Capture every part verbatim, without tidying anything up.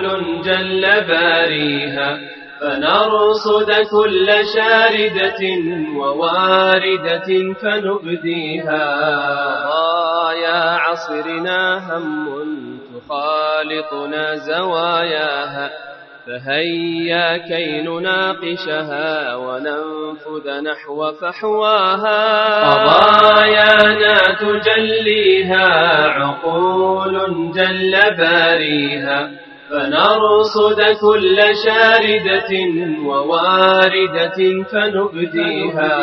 جل باريها، فنرصد كل شاردة وواردة فنبديها. قضايا عصرنا هم تخالطنا زواياها، فهيا كي نناقشها وننفذ نحو فحواها. قضايانا تجليها عقول جل باريها، فنرصد كل شاردة وواردة فنبديها.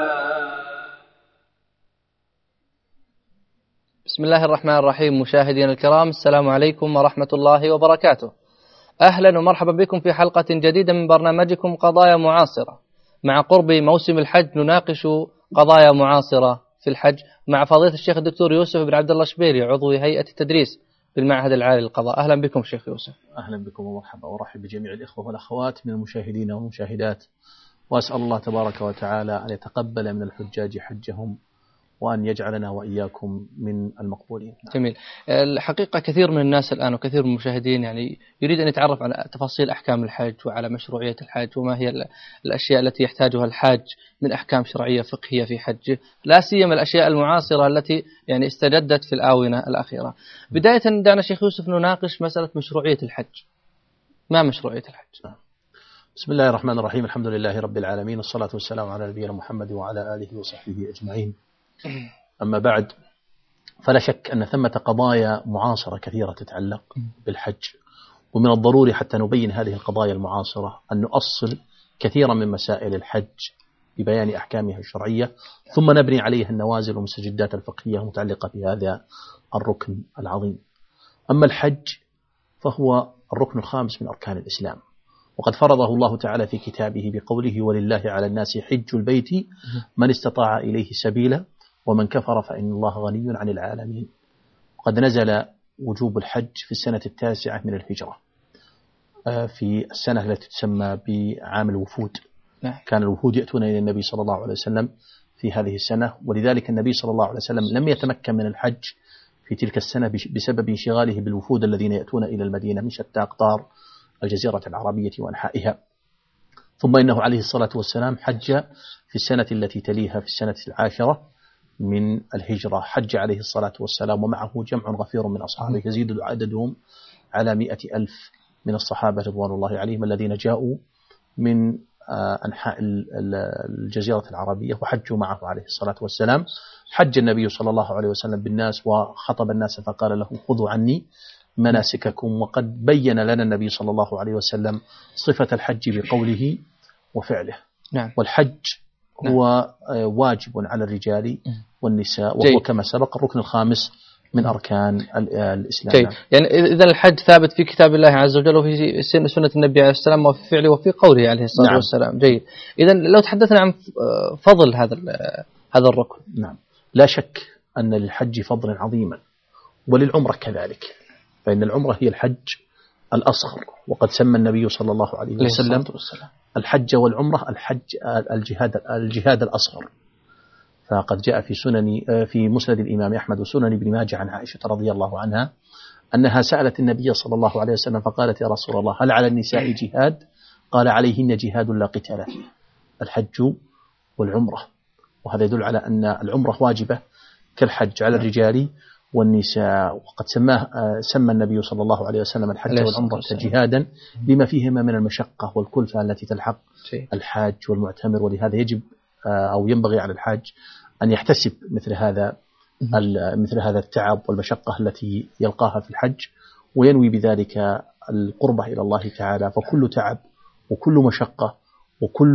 بسم الله الرحمن الرحيم. مشاهدينا الكرام، السلام عليكم ورحمة الله وبركاته. أهلا ومرحبا بكم في حلقة جديدة من برنامجكم قضايا معاصرة. مع قرب موسم الحج نناقش قضايا معاصرة في الحج مع فضيلة الشيخ الدكتور يوسف بن عبد الله الشبيري، عضو هيئة التدريس بالمعهد العالي للقضاء. أهلا بكم شيخ يوسف. أهلا بكم ومرحبا، وأرحب بجميع الإخوة والأخوات من المشاهدين والمشاهدات، وأسأل الله تبارك وتعالى أن يتقبل من الحجاج حجهم وأن يجعلنا وإياكم من المقبولين. جميل. الحقيقة كثير من الناس الآن وكثير من المشاهدين يعني يريد أن يتعرف على تفاصيل أحكام الحج وعلى مشروعية الحج وما هي الأشياء التي يحتاجها الحاج من أحكام شرعية فقهية في حجه، لا سيما الأشياء المعاصرة التي يعني استجدت في الآونة الأخيرة. بداية دعنا شيخ يوسف نناقش مسألة مشروعية الحج. ما مشروعية الحج؟ بسم الله الرحمن الرحيم. الحمد لله رب العالمين، والصلاة والسلام على نبينا محمد وعلى آله وصحبه أجمعين. أما بعد، فلا شك أن ثمة قضايا معاصرة كثيرة تتعلق بالحج، ومن الضروري حتى نبين هذه القضايا المعاصرة أن نؤصل كثيرا من مسائل الحج ببيان أحكامها الشرعية، ثم نبني عليها النوازل والمستجدات الفقهية المتعلقة بهذا الركن العظيم. أما الحج فهو الركن الخامس من أركان الإسلام، وقد فرضه الله تعالى في كتابه بقوله: ولله على الناس حج البيت من استطاع إليه سبيلا ومن كفر فإن الله غني عن العالمين. وقد نزل وجوب الحج في السنة التاسعة من الهجرة، في السنة التي تسمى بعام الوفود. كان الوفود يأتون إلى النبي صلى الله عليه وسلم في هذه السنة، ولذلك النبي صلى الله عليه وسلم لم يتمكن من الحج في تلك السنة بسبب انشغاله بالوفود الذين يأتون إلى المدينة من شتى أقطار الجزيرة العربية وأنحائها. ثم إنه عليه الصلاة والسلام حج في السنة التي تليها في السنة العاشرة من الهجرة، حج عليه الصلاة والسلام ومعه جمع غفير من أصحابه يزيد عددهم على مئة ألف من الصحابة رضوان الله عليهم الذين جاءوا من أنحاء الجزيرة العربية وحجوا معه عليه الصلاة والسلام. حج النبي صلى الله عليه وسلم بالناس وخطب الناس فقال لهم: خذوا عني مناسككم. وقد بين لنا النبي صلى الله عليه وسلم صفة الحج بقوله وفعله. نعم. والحج هو واجب على الرجال والنساء، وهو كما سبق الركن الخامس من أركان الإسلام. جيد. يعني إذا الحج ثابت في كتاب الله عز وجل وفي سنة النبي عليه السلام وفي فعله وفي قوله عليه الصلاة نعم. والسلام. جيد. إذا لو تحدثنا عن فضل هذا هذا الركن. نعم، لا شك أن للحج فضلا عظيما، وللعمرة كذلك، فإن العمرة هي الحج الأصغر، وقد سمى النبي صلى الله عليه وسلم الحج والعمرة الحج الجهاد الجهاد الأصغر. فقد جاء في سنن في مسند الإمام أحمد وسنن ابن ماجه عن عائشة رضي الله عنها أنها سألت النبي صلى الله عليه وسلم فقالت: يا رسول الله، هل على النساء جهاد؟ قال: عليهن جهاد لا قتال فيه، الحج والعمرة. وهذا يدل على أن العمرة واجبة كالحج على الرجال والنساء. وقد سماه سمى النبي صلى الله عليه وسلم الحج والعمرة جهادا لما فيهما من المشقة والكلفة التي تلحق الحاج والمعتمر، ولهذا يجب أو ينبغي على الحاج أن يحتسب مثل هذا مثل هذا التعب والمشقة التي يلقاها في الحج، وينوي بذلك القربة إلى الله تعالى. فكل تعب وكل مشقة وكل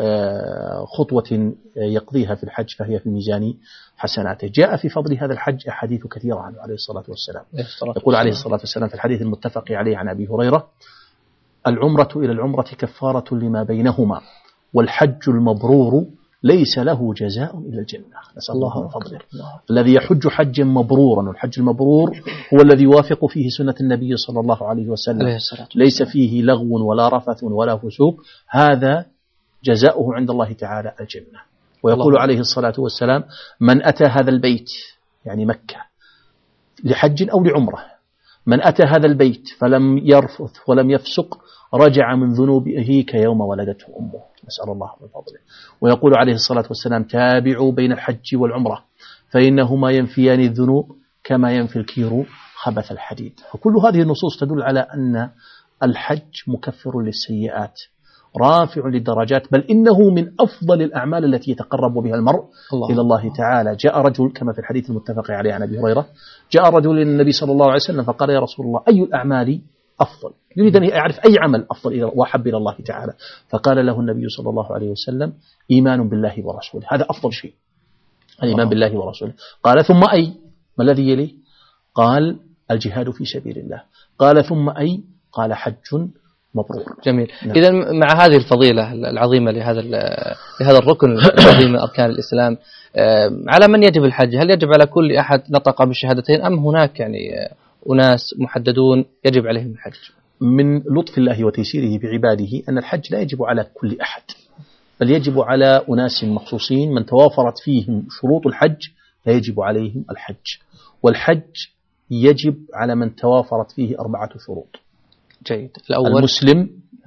خطوة يقضيها في الحج فهي في ميزان حسناته. جاء في فضل هذا الحج أحاديث كثيرة عنه عليه الصلاة والسلام. يقول عليه الصلاة والسلام في الحديث المتفق عليه عن أبي هريرة: العمرة إلى العمرة كفارة لما بينهما، والحج المبرور ليس له جزاء إلا الجنة. نسأل الله من فضله. الذي يحج حجا مبرورا، والحج المبرور هو الذي يوافق فيه سنة النبي صلى الله عليه وسلم، ليس فيه لغو ولا رفث ولا فسوق، هذا جزاؤه عند الله تعالى الجنة. ويقول عليه الصلاة والسلام: من أتى هذا البيت يعني مكة لحج أو لعمرة من أتى هذا البيت فلم يرفث ولم يفسق رجع من ذنوبه كيوم ولدته أمه، نسأل الله من فضله. ويقول عليه الصلاة والسلام: تابعوا بين الحج والعمرة فإنهما ينفيان الذنوب كما ينفي الكير خبث الحديد. فكل هذه النصوص تدل على أن الحج مكفر للسيئات رافع للدرجات، بل إنه من أفضل الأعمال التي يتقرب بها المرء الله إلى الله تعالى. جاء رجل كما في الحديث المتفق عليه عن أبي هريرة، جاء رجل للنبي صلى الله عليه وسلم فقال: يا رسول الله، أي الأعمال أفضل؟ يريد أن يعرف أي عمل أفضل وأحب إلى الله تعالى. فقال له النبي صلى الله عليه وسلم: إيمان بالله ورسوله، هذا أفضل شيء، الإيمان بالله ورسوله. قال: ثم أي؟ ما الذي يليه؟ قال: الجهاد في سبيل الله. قال: ثم أي؟ قال: حج مبرور. جميل. نعم. إذا مع هذه الفضيلة العظيمة لهذا لهذا الركن العظيم من أركان الإسلام، على من يجب الحج؟ هل يجب على كل أحد نطق بالشهادتين أم هناك يعني أناس محددون يجب عليهم الحج؟ من لطف الله وتيسيره بعباده أن الحج لا يجب على كل أحد، بل يجب على أناس مخصوصين من توافرت فيهم شروط الحج فيجب عليهم الحج. والحج يجب على من توافرت فيه أربعة شروط. جيد. الأول: المسلم،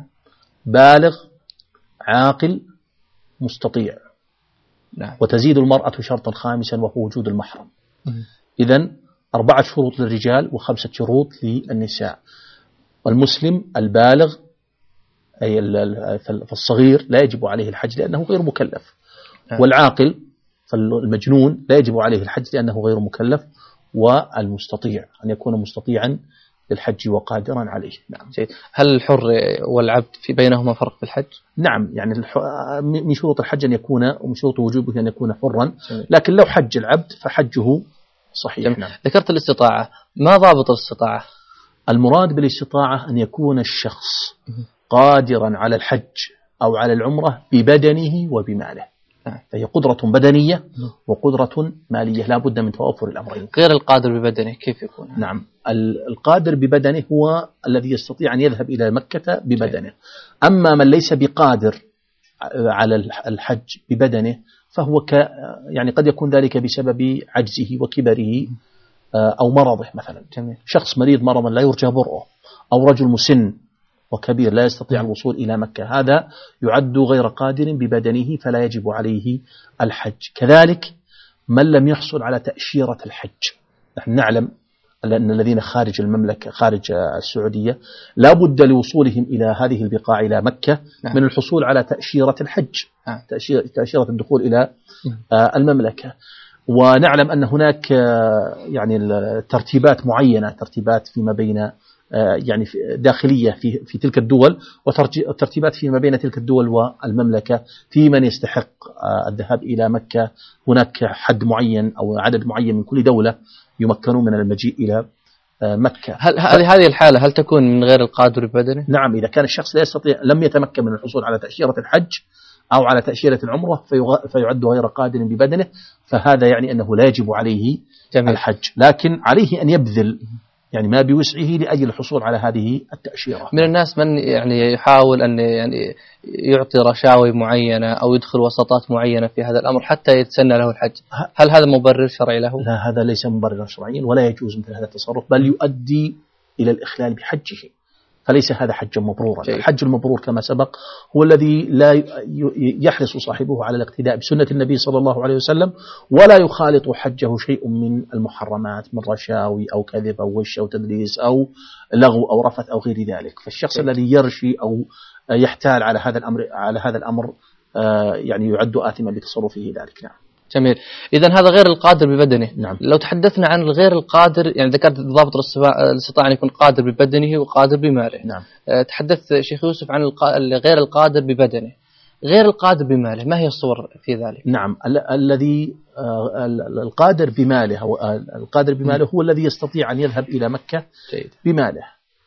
بالغ، عاقل، مستطيع. نعم. وتزيد المرأة شرطا خامسا وهو وجود المحرم. إذن أربعة شروط للرجال وخمسة شروط للنساء. والمسلم البالغ أي فالصغير لا يجب عليه الحج لأنه غير مكلف. نعم. والعاقل فالمجنون لا يجب عليه الحج لأنه غير مكلف. والمستطيع أن يكون مستطيعا للحج وقادرا عليه. نعم. جيد. هل الحر والعبد في بينهما فرق في الحج؟ نعم، يعني من شروط الحج أن يكون ومن شروط وجوبه أن يكون حرا، لكن لو حج العبد فحجه صحيح. نعم. ذكرت الاستطاعة، ما ضابط الاستطاعة؟ المراد بالاستطاعة أن يكون الشخص قادرا على الحج أو على العمرة ببدنه وبماله. فهي قدرة بدنية وقدرة مالية، لا بد من توافر الأمرين. غير القادر ببدنه كيف يكون؟ نعم، القادر ببدنه هو الذي يستطيع أن يذهب إلى مكة ببدنه. أما من ليس بقادر على الحج ببدنه فهو ك يعني قد يكون ذلك بسبب عجزه وكبره أو مرضه مثلا. جميل. شخص مريض مرضا لا يرجى برؤه، أو رجل مسن وكبير لا يستطيع الوصول إلى مكة، هذا يعد غير قادر ببدنه فلا يجب عليه الحج. كذلك من لم يحصل على تأشيرة الحج، نحن نعلم أن الذين خارج المملكة خارج السعودية لا بد لوصولهم إلى هذه البقاع إلى مكة من الحصول على تأشيرة الحج، تأشيرة الدخول إلى المملكة. ونعلم أن هناك يعني ترتيبات معينة، ترتيبات فيما بين يعني داخلية في في تلك الدول، وترتيبات فيما بين تلك الدول والمملكة في من يستحق الذهاب إلى مكة. هناك حد معين أو عدد معين من كل دولة يمكنون من المجيء إلى مكة. هل هذه الحالة هل تكون من غير القادر ببدنه؟ نعم، إذا كان الشخص لا يستطيع لم يتمكن من الحصول على تأشيرة الحج أو على تأشيرة العمرة فيعد غير قادر ببدنه، فهذا يعني أنه لا يجب عليه جميل. الحج، لكن عليه أن يبذل يعني ما بوسعه لأجل الحصول على هذه التأشيرة. من الناس من يعني يحاول أن يعني يعطي رشاوي معينة أو يدخل وسطات معينة في هذا الأمر حتى يتسنى له الحج، هل هذا مبرر شرعي له؟ لا، هذا ليس مبررا شرعيا ولا يجوز مثل هذا التصرف، بل يؤدي إلى الإخلال بحجه، فليس هذا حجا مبرورا. جيد. الحج المبرور كما سبق هو الذي لا يحرص صاحبه على الاقتداء بسنة النبي صلى الله عليه وسلم ولا يخالط حجه شيء من المحرمات من رشاوي أو كذب أو وش أو تدليس أو لغو أو رفث أو غير ذلك. فالشخص جيد. الذي يرشي أو يحتال على هذا الأمر على هذا الأمر يعني يعد آثما بتصرفه ذلك. نعم. جميل. إذن هذا غير القادر ببدنه. نعم. لو تحدثنا عن الغير القادر، يعني ذكرت ضابط الاستطاعة أن يكون قادر ببدنه وقادر بماله. نعم. تحدث شيخ يوسف عن غير القادر ببدنه، غير القادر بماله، ما هي الصور في ذلك؟ نعم، الذي القادر بماله هو القادر بماله هو الذي يستطيع أن يذهب إلى مكة جيد. بماله.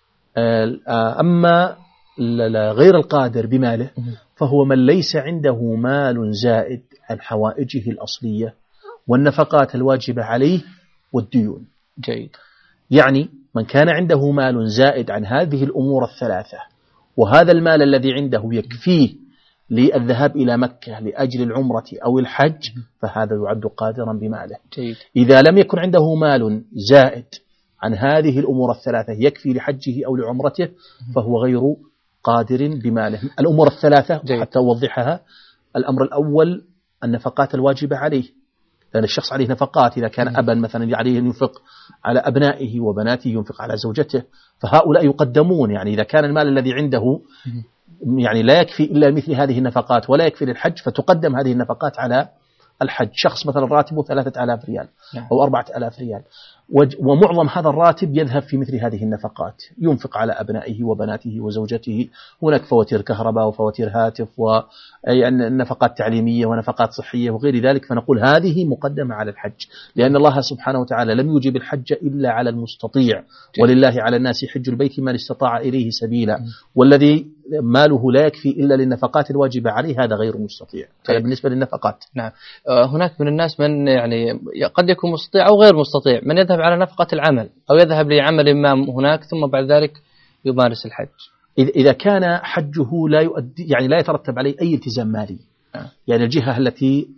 أما غير القادر بماله فهو من ليس عنده مال زائد عن حوائجه الأصلية والنفقات الواجبة عليه والديون. جيد. يعني من كان عنده مال زائد عن هذه الأمور الثلاثة وهذا المال الذي عنده يكفيه للذهاب إلى مكة لأجل العمرة أو الحج فهذا يعد قادرا بماله. جيد. إذا لم يكن عنده مال زائد عن هذه الأمور الثلاثة يكفي لحجه أو لعمرته فهو غير قادر بماله. الأمور الثلاثة حتى أوضحها: الأمر الأول النفقات الواجبة عليه، لأن الشخص عليه نفقات، إذا كان أبا مثلا عليه أن ينفق على أبنائه وبناته، ينفق على زوجته، فهؤلاء يقدمون. يعني إذا كان المال الذي عنده يعني لا يكفي إلا مثل هذه النفقات ولا يكفي للحج، فتقدم هذه النفقات على الحج. شخص مثلا راتبه ثلاثة آلاف ريال أو أربعة آلاف ريال، ومعظم هذا الراتب يذهب في مثل هذه النفقات، ينفق على أبنائه وبناته وزوجته. هناك فواتير كهرباء وفواتير هاتف ونفقات تعليمية ونفقات صحية وغير ذلك، فنقول هذه مقدمة على الحج، لأن الله سبحانه وتعالى لم يوجب الحج إلا على المستطيع، ولله على الناس حج البيت من استطاع إليه سبيلا، والذي ماله لا يكفي إلا للنفقات الواجبة عليه هذا غير مستطيع. هذا بالنسبة للنفقات. نعم. هناك من الناس من يعني قد يكون مستطيع أو غير مستطيع، من يذهب على نفقة العمل أو يذهب لعمل ما هناك ثم بعد ذلك يمارس الحج. إذا كان حجه لا يؤدي يعني لا يترتب عليه أي التزام مالي، يعني الجهة التي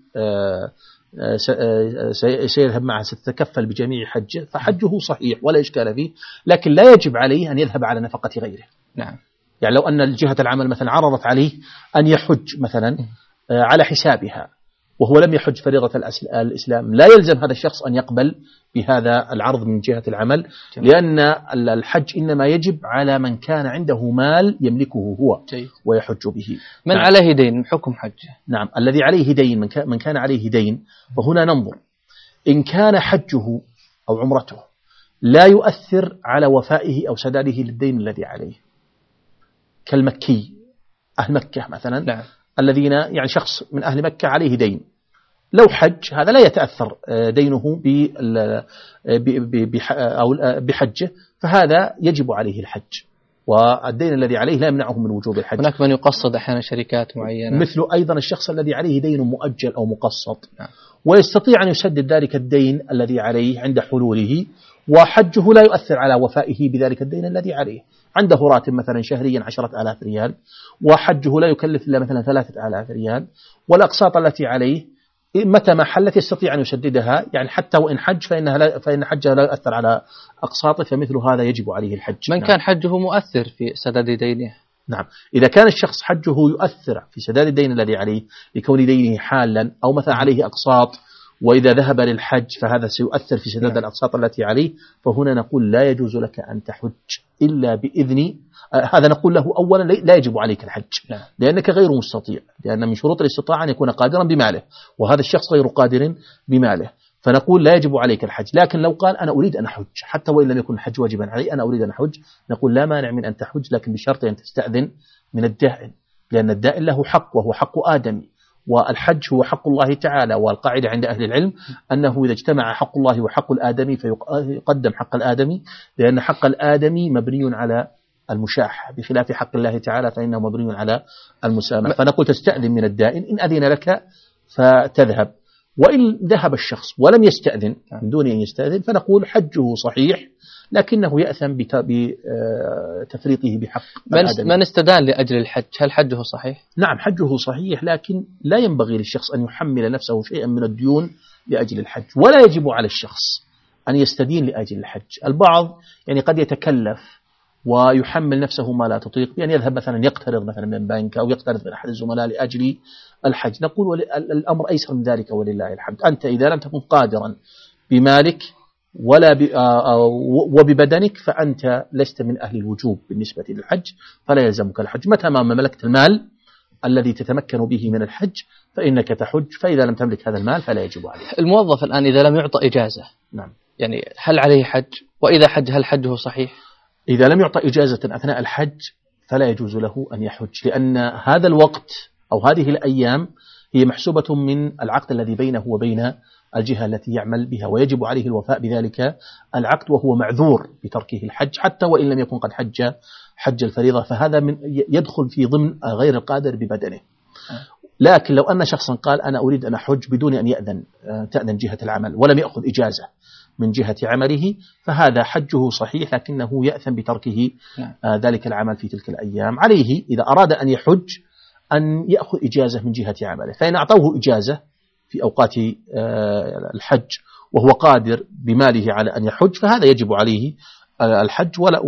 سيذهب معها ستتكفل بجميع حجه، فحجه صحيح ولا إشكال فيه، لكن لا يجب عليه أن يذهب على نفقة غيره. نعم. يعني لو أن الجهة العمل مثلا عرضت عليه أن يحج مثلا على حسابها وهو لم يحج فريضة الإسلام، لا يلزم هذا الشخص أن يقبل بهذا العرض من جهة العمل، لأن الحج إنما يجب على من كان عنده مال يملكه هو ويحج به. من نعم. عليه دين حكم حجه. نعم. الذي عليه دين، من كان عليه دين، فهنا ننظر إن كان حجه أو عمرته لا يؤثر على وفائه أو سداده للدين الذي عليه، كالمكي أهل مكة مثلا، نعم. الذين يعني شخص من أهل مكة عليه دين، لو حج هذا لا يتأثر دينه بحجه، فهذا يجب عليه الحج، والدين الذي عليه لا يمنعه من وجوب الحج. هناك من يقصد أحيانا شركات معينة، مثل أيضا الشخص الذي عليه دين مؤجل أو مقسط، نعم. ويستطيع أن يسدد ذلك الدين الذي عليه عند حلوله، وحجه لا يؤثر على وفائه بذلك الدين الذي عليه. عنده راتب مثلا شهريا عشرة آلاف ريال، وحجه لا يكلف إلا مثلا ثلاثة آلاف ريال، والأقساط التي عليه متى ما حلت يستطيع أن يسددها، يعني حتى وإن حج فإنها لا فإن حجه لا يؤثر على أقساطه، فمثل هذا يجب عليه الحج. من نعم. كان حجه مؤثر في سداد دينه. نعم. إذا كان الشخص حجه يؤثر في سداد الدين الذي عليه لكون دينه حالا، أو مثلا عليه أقساط وإذا ذهب للحج فهذا سيؤثر في سداد الأقساط التي عليه، فهنا نقول لا يجوز لك أن تحج إلا بإذن آه هذا نقول له أولا لا يجب عليك الحج، نعم. لأنك غير مستطيع، لأن من شروط الاستطاعة أن يكون قادرا بماله، وهذا الشخص غير قادر بماله، فنقول لا يجب عليك الحج. لكن لو قال أنا أريد أن أحج حتى وإن لم يكن الحج واجبا علي، أنا أريد أن أحج، نقول لا مانع من أن تحج، لكن بشرط أن تستأذن من الدائن، لأن الدائن له حق وهو حق آدمي، والحج هو حق الله تعالى، والقاعدة عند أهل العلم أنه إذا اجتمع حق الله وحق الآدمي فيقدم حق الآدمي، لأن حق الآدمي مبني على المشاح، بخلاف حق الله تعالى فإنه مبني على المسامح. فنقول تستأذن من الدائن، إن أذن لك فتذهب، وإن ذهب الشخص ولم يستأذن من دون أن يستأذن فنقول حجه صحيح، لكنه يأثم بتفريطه بحق الآدمي. من استدان لأجل الحج هل حجه صحيح؟ نعم حجه صحيح، لكن لا ينبغي للشخص أن يحمل نفسه شيئا من الديون لأجل الحج، ولا يجب على الشخص أن يستدين لأجل الحج. البعض يعني قد يتكلف ويحمل نفسه ما لا تطيق، يعني يذهب مثلا يقترض مثلا من بنك أو يقترض من أحد الزملاء لأجل الحج، نقول الأمر أيسر من ذلك ولله الحمد. أنت إذا لم تكن قادرا بمالك ولا وببدنك فأنت لست من أهل الوجوب بالنسبة للحج، فلا يلزمك الحج. متى ما ملكت المال الذي تتمكن به من الحج فإنك تحج، فإذا لم تملك هذا المال فلا يجب عليك. الموظف الآن إذا لم يعطى إجازة، نعم، يعني هل عليه حج؟ وإذا حج هل حجه صحيح؟ إذا لم يعطى إجازة أثناء الحج فلا يجوز له أن يحج، لأن هذا الوقت أو هذه الأيام هي محسوبة من العقد الذي بينه وبين الجهة التي يعمل بها، ويجب عليه الوفاء بذلك العقد، وهو معذور بتركه الحج حتى وإن لم يكن قد حج حج الفريضة، فهذا من يدخل في ضمن غير القادر ببدنه. لكن لو أن شخصا قال أنا أريد أن أحج بدون أن يأذن تأذن جهة العمل ولم يأخذ إجازة من جهة عمله، فهذا حجه صحيح، لكنه يأثم بتركه ذلك العمل في تلك الأيام. عليه إذا أراد أن يحج أن يأخذ إجازة من جهة عمله، فإن أعطوه إجازة في أوقات الحج وهو قادر بماله على أن يحج فهذا يجب عليه الحج ولا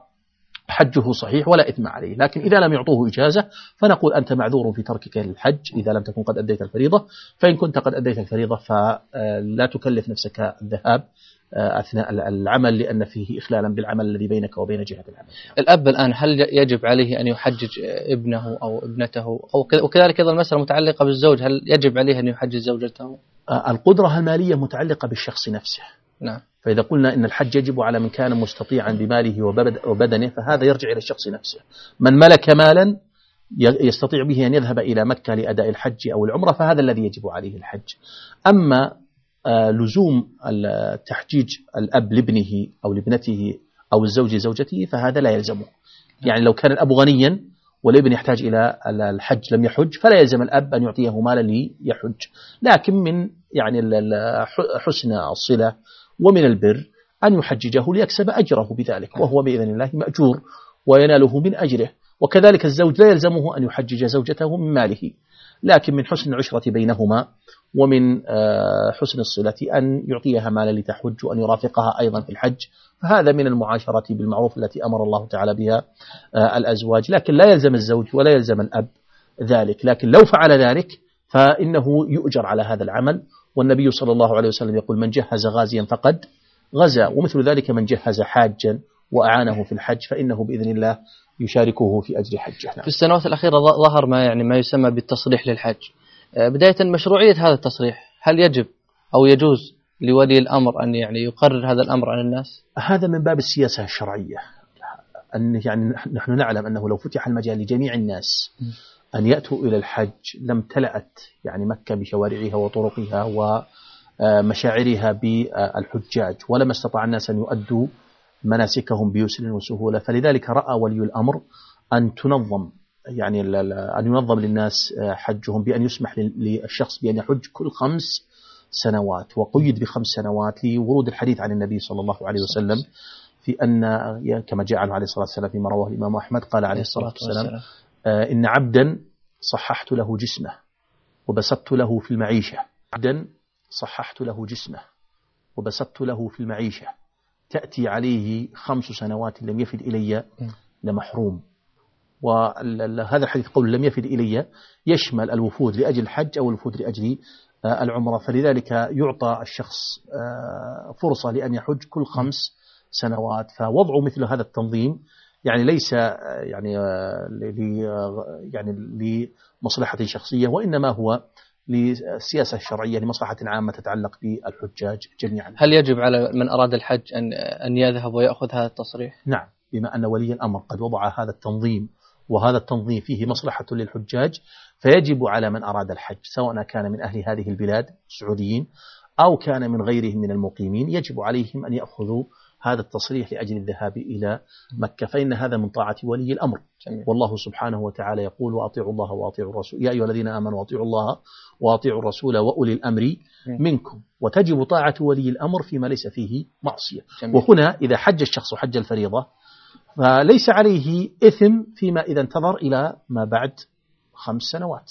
وحجه صحيح ولا إثم عليه. لكن إذا لم يعطوه إجازة فنقول أنت معذور في تركك للحج إذا لم تكن قد أديت الفريضة. فإن كنت قد أديت الفريضة فلا تكلف نفسك الذهاب أثناء العمل لأن فيه إخلالا بالعمل الذي بينك وبين جهة العمل. الأب الآن هل يجب عليه أن يحجج ابنه أو ابنته أو وكذلك أيضا المسألة متعلقة بالزوج هل يجب عليه أن يحجج زوجته؟ القدرة المالية متعلقة بالشخص نفسه. نعم. فإذا قلنا إن الحج يجب على من كان مستطيعا بماله وبدنه فهذا يرجع إلى الشخص نفسه. من ملك مالا يستطيع به أن يذهب إلى مكة لأداء الحج أو العمرة فهذا الذي يجب عليه الحج. أما لزوم التحجيج الأب لابنه أو لابنته أو الزوج زوجته فهذا لا يلزمه. يعني لو كان الأب غنيا والابن يحتاج إلى الحج لم يحج فلا يلزم الأب أن يعطيه مالا ليحج. لكن من يعني حسن الصلة ومن البر أن يحججه ليكسب أجره بذلك وهو بإذن الله مأجور ويناله من أجره. وكذلك الزوج لا يلزمه أن يحجج زوجته من ماله لكن من حسن العشرة بينهما ومن حسن الصلة أن يعطيها مالا لتحج وأن يرافقها أيضا في الحج. فهذا من المعاشرة بالمعروف التي أمر الله تعالى بها الأزواج. لكن لا يلزم الزوج ولا يلزم الأب ذلك. لكن لو فعل ذلك فإنه يؤجر على هذا العمل. والنبي صلى الله عليه وسلم يقول من جهز غازيا فقد غزا. ومثل ذلك من جهز حاجا وأعانه في الحج فإنه بإذن الله يشاركه في أجر حجه. في السنوات الأخيرة ظهر ما يعني ما يسمى بالتصريح للحج. بداية مشروعية هذا التصريح هل يجب أو يجوز لولي الأمر أن يعني يقرر هذا الأمر عن الناس؟ هذا من باب السياسة الشرعية. أن يعني نحن نعلم أنه لو فتح المجال لجميع الناس أن يأتوا إلى الحج لم تلأت يعني مكة بشوارعها وطرقها ومشاعرها بالحجاج ولما استطاع الناس أن يؤدوا مناسكهم بيسر وسهولة. فلذلك رأى ولي الأمر أن تنظم يعني أن ينظم للناس حجهم بأن يسمح للشخص بأن يحج كل خمس سنوات وقيد بخمس سنوات لورود الحديث عن النبي صلى الله عليه وسلم في أن كما جاء عنه عليه الصلاة والسلام فيما رواه الإمام أحمد قال عليه الصلاة والسلام إن عبدا صححت له جسمه وبسطت له في المعيشة عبدا صححت له جسمه وبسطت له في المعيشة تأتي عليه خمس سنوات لم يفد إلي لمحروم. وهذا الحديث قول لم يفد إلي يشمل الوفود لأجل الحج أو الوفود لأجل العمرة. فلذلك يعطى الشخص فرصة لأن يحج كل خمس سنوات. فوضع مثل هذا التنظيم يعني ليس يعني يعني لمصلحة شخصية وإنما هو للسياسة الشرعية لمصلحة عامة تتعلق بالحجاج جميعا. هل يجب على من أراد الحج أن أن يذهب ويأخذ هذا التصريح؟ نعم بما أن ولي الأمر قد وضع هذا التنظيم وهذا التنظيم فيه مصلحة للحجاج فيجب على من أراد الحج سواء كان من أهل هذه البلاد السعوديين أو كان من غيرهم من المقيمين يجب عليهم أن يأخذوا هذا التصريح لأجل الذهاب إلى مكة فإن هذا من طاعة ولي الأمر. جميل. والله سبحانه وتعالى يقول وأطيعوا الله وأطيعوا الرسول يا أيها الذين آمنوا وأطيعوا الله وأطيعوا الرسول وأولي الأمر منكم. وتجب طاعة ولي الأمر فيما ليس فيه معصية. جميل. وهنا إذا حج الشخص حج الفريضة فليس عليه إثم فيما إذا انتظر إلى ما بعد خمس سنوات.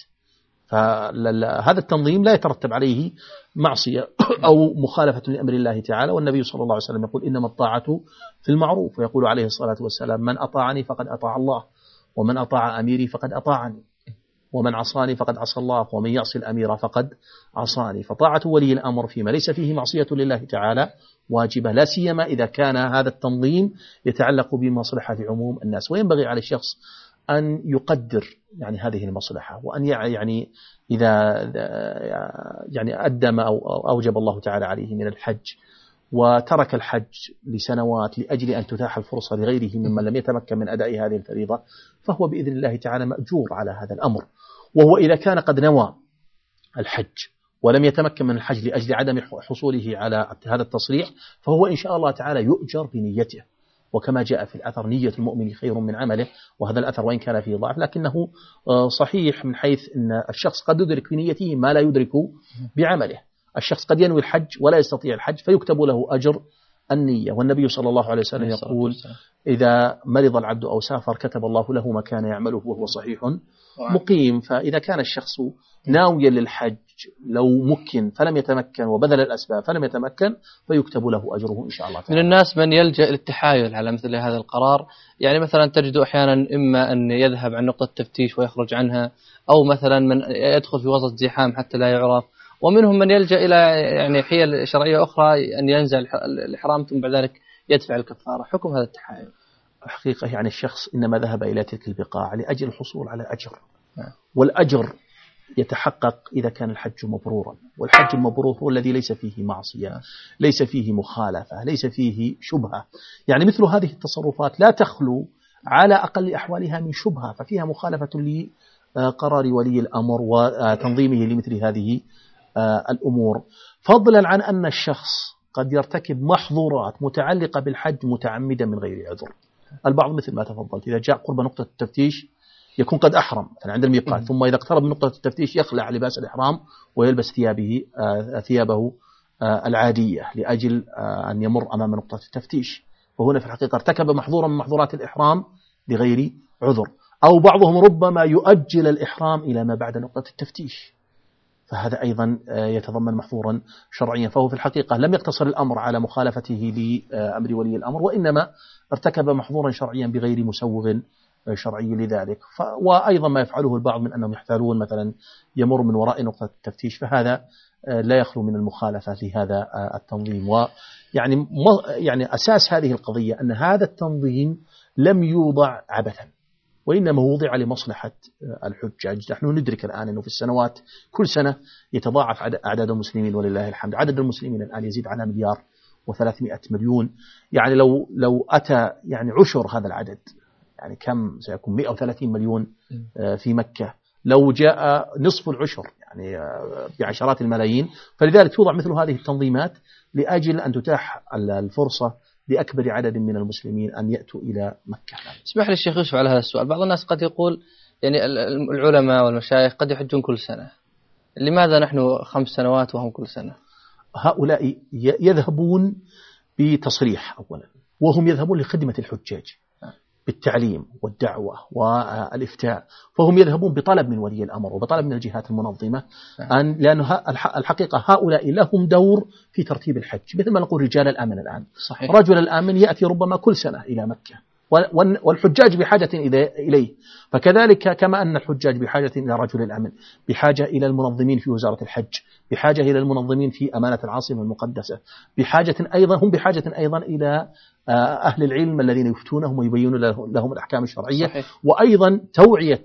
فهذا التنظيم لا يترتب عليه معصية أو مخالفة لأمر الله تعالى. والنبي صلى الله عليه وسلم يقول إنما الطاعة في المعروف ويقول عليه الصلاة والسلام من أطاعني فقد أطاع الله ومن أطاع أميري فقد أطاعني ومن عصاني فقد عصى الله ومن يعصي الأمير فقد عصاني. فطاعة ولي الأمر فيما ليس فيه معصية لله تعالى واجبة لا سيما إذا كان هذا التنظيم يتعلق بمصلحة عموم الناس. وينبغي على الشخص أن يقدر يعني هذه المصلحة وأن يعني إذا يعني أدى ما أوجب الله تعالى عليه من الحج وترك الحج لسنوات لأجل أن تتاح الفرصة لغيره ممن لم يتمكن من أداء هذه الفريضة فهو بإذن الله تعالى مأجور على هذا الأمر. وهو إذا كان قد نوى الحج ولم يتمكن من الحج لأجل عدم حصوله على هذا التصريح فهو إن شاء الله تعالى يؤجر بنيته. وكما جاء في الأثر نية المؤمن خير من عمله. وهذا الأثر وإن كان فيه ضعف لكنه صحيح من حيث أن الشخص قد يدرك بنيته ما لا يدرك بعمله. الشخص قد ينوي الحج ولا يستطيع الحج فيكتب له أجر النية. والنبي صلى الله عليه وسلم يقول إذا مرض العبد أو سافر كتب الله له ما كان يعمله وهو صحيح مقيم. فإذا كان الشخص ناويا للحج لو مكن فلم يتمكن وبذل الأسباب فلم يتمكن فيكتب له أجره إن شاء الله تعالى. من الناس من يلجأ للتحايل على مثل هذا القرار، يعني مثلا تجد أحيانا إما أن يذهب عن نقطة التفتيش ويخرج عنها، أو مثلا من يدخل في وسط زحام حتى لا يعرف، ومنهم من يلجأ إلى يعني حيل شرعية أخرى أن ينزع الإحرام ثم بعد ذلك يدفع الكفارة. حكم هذا التحايل؟ الحقيقة يعني الشخص إنما ذهب إلى تلك البقاع لأجل الحصول على أجر، والأجر يتحقق إذا كان الحج مبرورا، والحج المبرور هو الذي ليس فيه معصية، ليس فيه مخالفة، ليس فيه شبهة. يعني مثل هذه التصرفات لا تخلو على أقل أحوالها من شبهة، ففيها مخالفة لقرار ولي الأمر وتنظيمه لمثل هذه الأمور، فضلا عن أن الشخص قد يرتكب محظورات متعلقة بالحج متعمدا من غير عذر. البعض مثل ما تفضلت إذا جاء قرب نقطة التفتيش يكون قد أحرم مثلا عند الميقات، ثم إذا اقترب من نقطة التفتيش يخلع لباس الإحرام ويلبس ثيابه ثيابه العادية لأجل أن يمر أمام نقطة التفتيش، وهنا في الحقيقة ارتكب محظورا من محظورات الإحرام بغير عذر. أو بعضهم ربما يؤجل الإحرام إلى ما بعد نقطة التفتيش، فهذا أيضا يتضمن محظورا شرعيا. فهو في الحقيقة لم يقتصر الأمر على مخالفته لأمر ولي الأمر، وإنما ارتكب محظورا شرعيا بغير مسوغ شرعي لذلك. وأيضا ما يفعله البعض من أنهم يحتالون مثلا يمر من وراء نقطة التفتيش، فهذا لا يخلو من المخالفة لهذا التنظيم. ويعني يعني أساس هذه القضية أن هذا التنظيم لم يوضع عبثا، وإنما وضع لمصلحة الحجاج. نحن ندرك الآن أنه في السنوات كل سنة يتضاعف أعداد المسلمين ولله الحمد. عدد المسلمين الآن يزيد على مليار وثلاثمائة مليون. يعني لو لو أتى يعني عشر هذا العدد، يعني كم سيكون؟ مئة وثلاثين مليون في مكة. لو جاء نصف العشر يعني بعشرات الملايين. فلذلك توضع مثل هذه التنظيمات لأجل أن تتاح الفرصة لأكبر عدد من المسلمين أن يأتوا إلى مكة. اسمح لي الشيخ يوسف على هذا السؤال. بعض الناس قد يقول يعني العلماء والمشايخ قد يحجون كل سنة، لماذا نحن خمس سنوات وهم كل سنة؟ هؤلاء يذهبون بتصريح أولا، وهم يذهبون لخدمة الحجاج بالتعليم والدعوة والإفتاء، فهم يذهبون بطلب من ولي الأمر وبطلب من الجهات المنظمة أن، لأن الحقيقة هؤلاء لهم دور في ترتيب الحج، مثل ما نقول رجال الأمن الآن. صحيح. رجل الأمن يأتي ربما كل سنة إلى مكة، والحجاج بحاجة إليه، فكذلك كما أن الحجاج بحاجة إلى رجل الأمن، بحاجة إلى المنظمين في وزارة الحج، بحاجة إلى المنظمين في أمانة العاصمة المقدسة، بحاجة أيضا هم بحاجة أيضا إلى أهل العلم الذين يفتونهم ويبينون لهم الأحكام الشرعية. صحيح. وأيضا توعية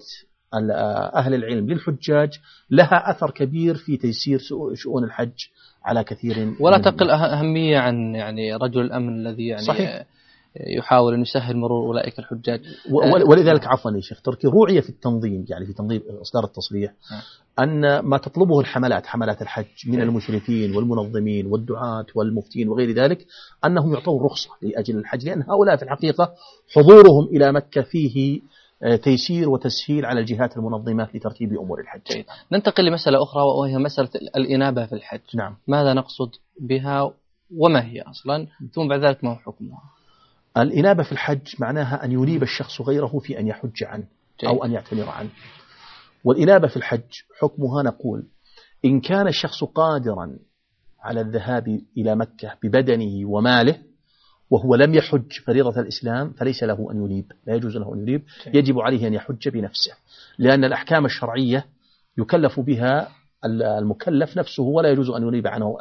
أهل العلم للحجاج لها أثر كبير في تيسير شؤون الحج على كثير، ولا تقل أهمية عن يعني رجل الأمن الذي يعني صحيح. يحاول أن يسهل مرور أولئك الحجاج. ولذلك عفوا يا شيخ تركي روعية في التنظيم، يعني في تنظيم إصدار التصريح، أن ما تطلبه الحملات حملات الحج من المشرفين والمنظمين والدعاة والمفتين وغير ذلك أنهم يعطون رخصة لأجل الحج، لأن هؤلاء في الحقيقة حضورهم إلى مكة فيه تيسير وتسهيل على الجهات المنظمة لترتيب أمور الحج. ننتقل لمسألة أخرى وهي مسألة الإنابة في الحج. نعم. ماذا نقصد بها وما هي أصلا، ثم بعد ذلك ما هو حكمها؟ الإنابة في الحج معناها أن ينيب الشخص غيره في أن يحج عنه أو أن يعتمر عنه. والإنابة في الحج حكمها نقول إن كان الشخص قادرا على الذهاب إلى مكة ببدنه وماله وهو لم يحج فريضة الإسلام فليس له أن ينيب، لا يجوز له أن ينيب، يجب عليه أن يحج بنفسه، لأن الأحكام الشرعية يكلف بها المكلف نفسه، ولا يجوز أن ينيب عنه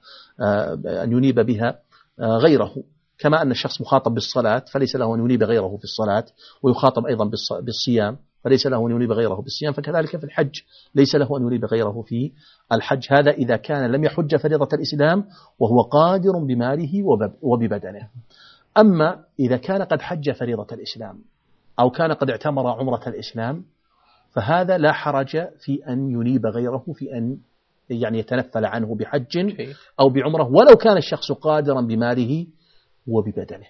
أن ينيب بها غيره. كما أن الشخص مخاطب بالصلاة فليس له أن ينيب غيره في الصلاة، ويخاطب أيضا بالصيام فليس له أن ينيب غيره بالصيام، فكذلك في الحج ليس له أن ينيب غيره في الحج. هذا إذا كان لم يحج فريضة الإسلام وهو قادر بماله وببدنه. أما إذا كان قد حج فريضة الإسلام أو كان قد اعتمر عمرة الإسلام فهذا لا حرج في أن ينيب غيره في أن يعني يتنفل عنه بحج أو بعمرة، ولو كان الشخص قادرا بماله وببدنه.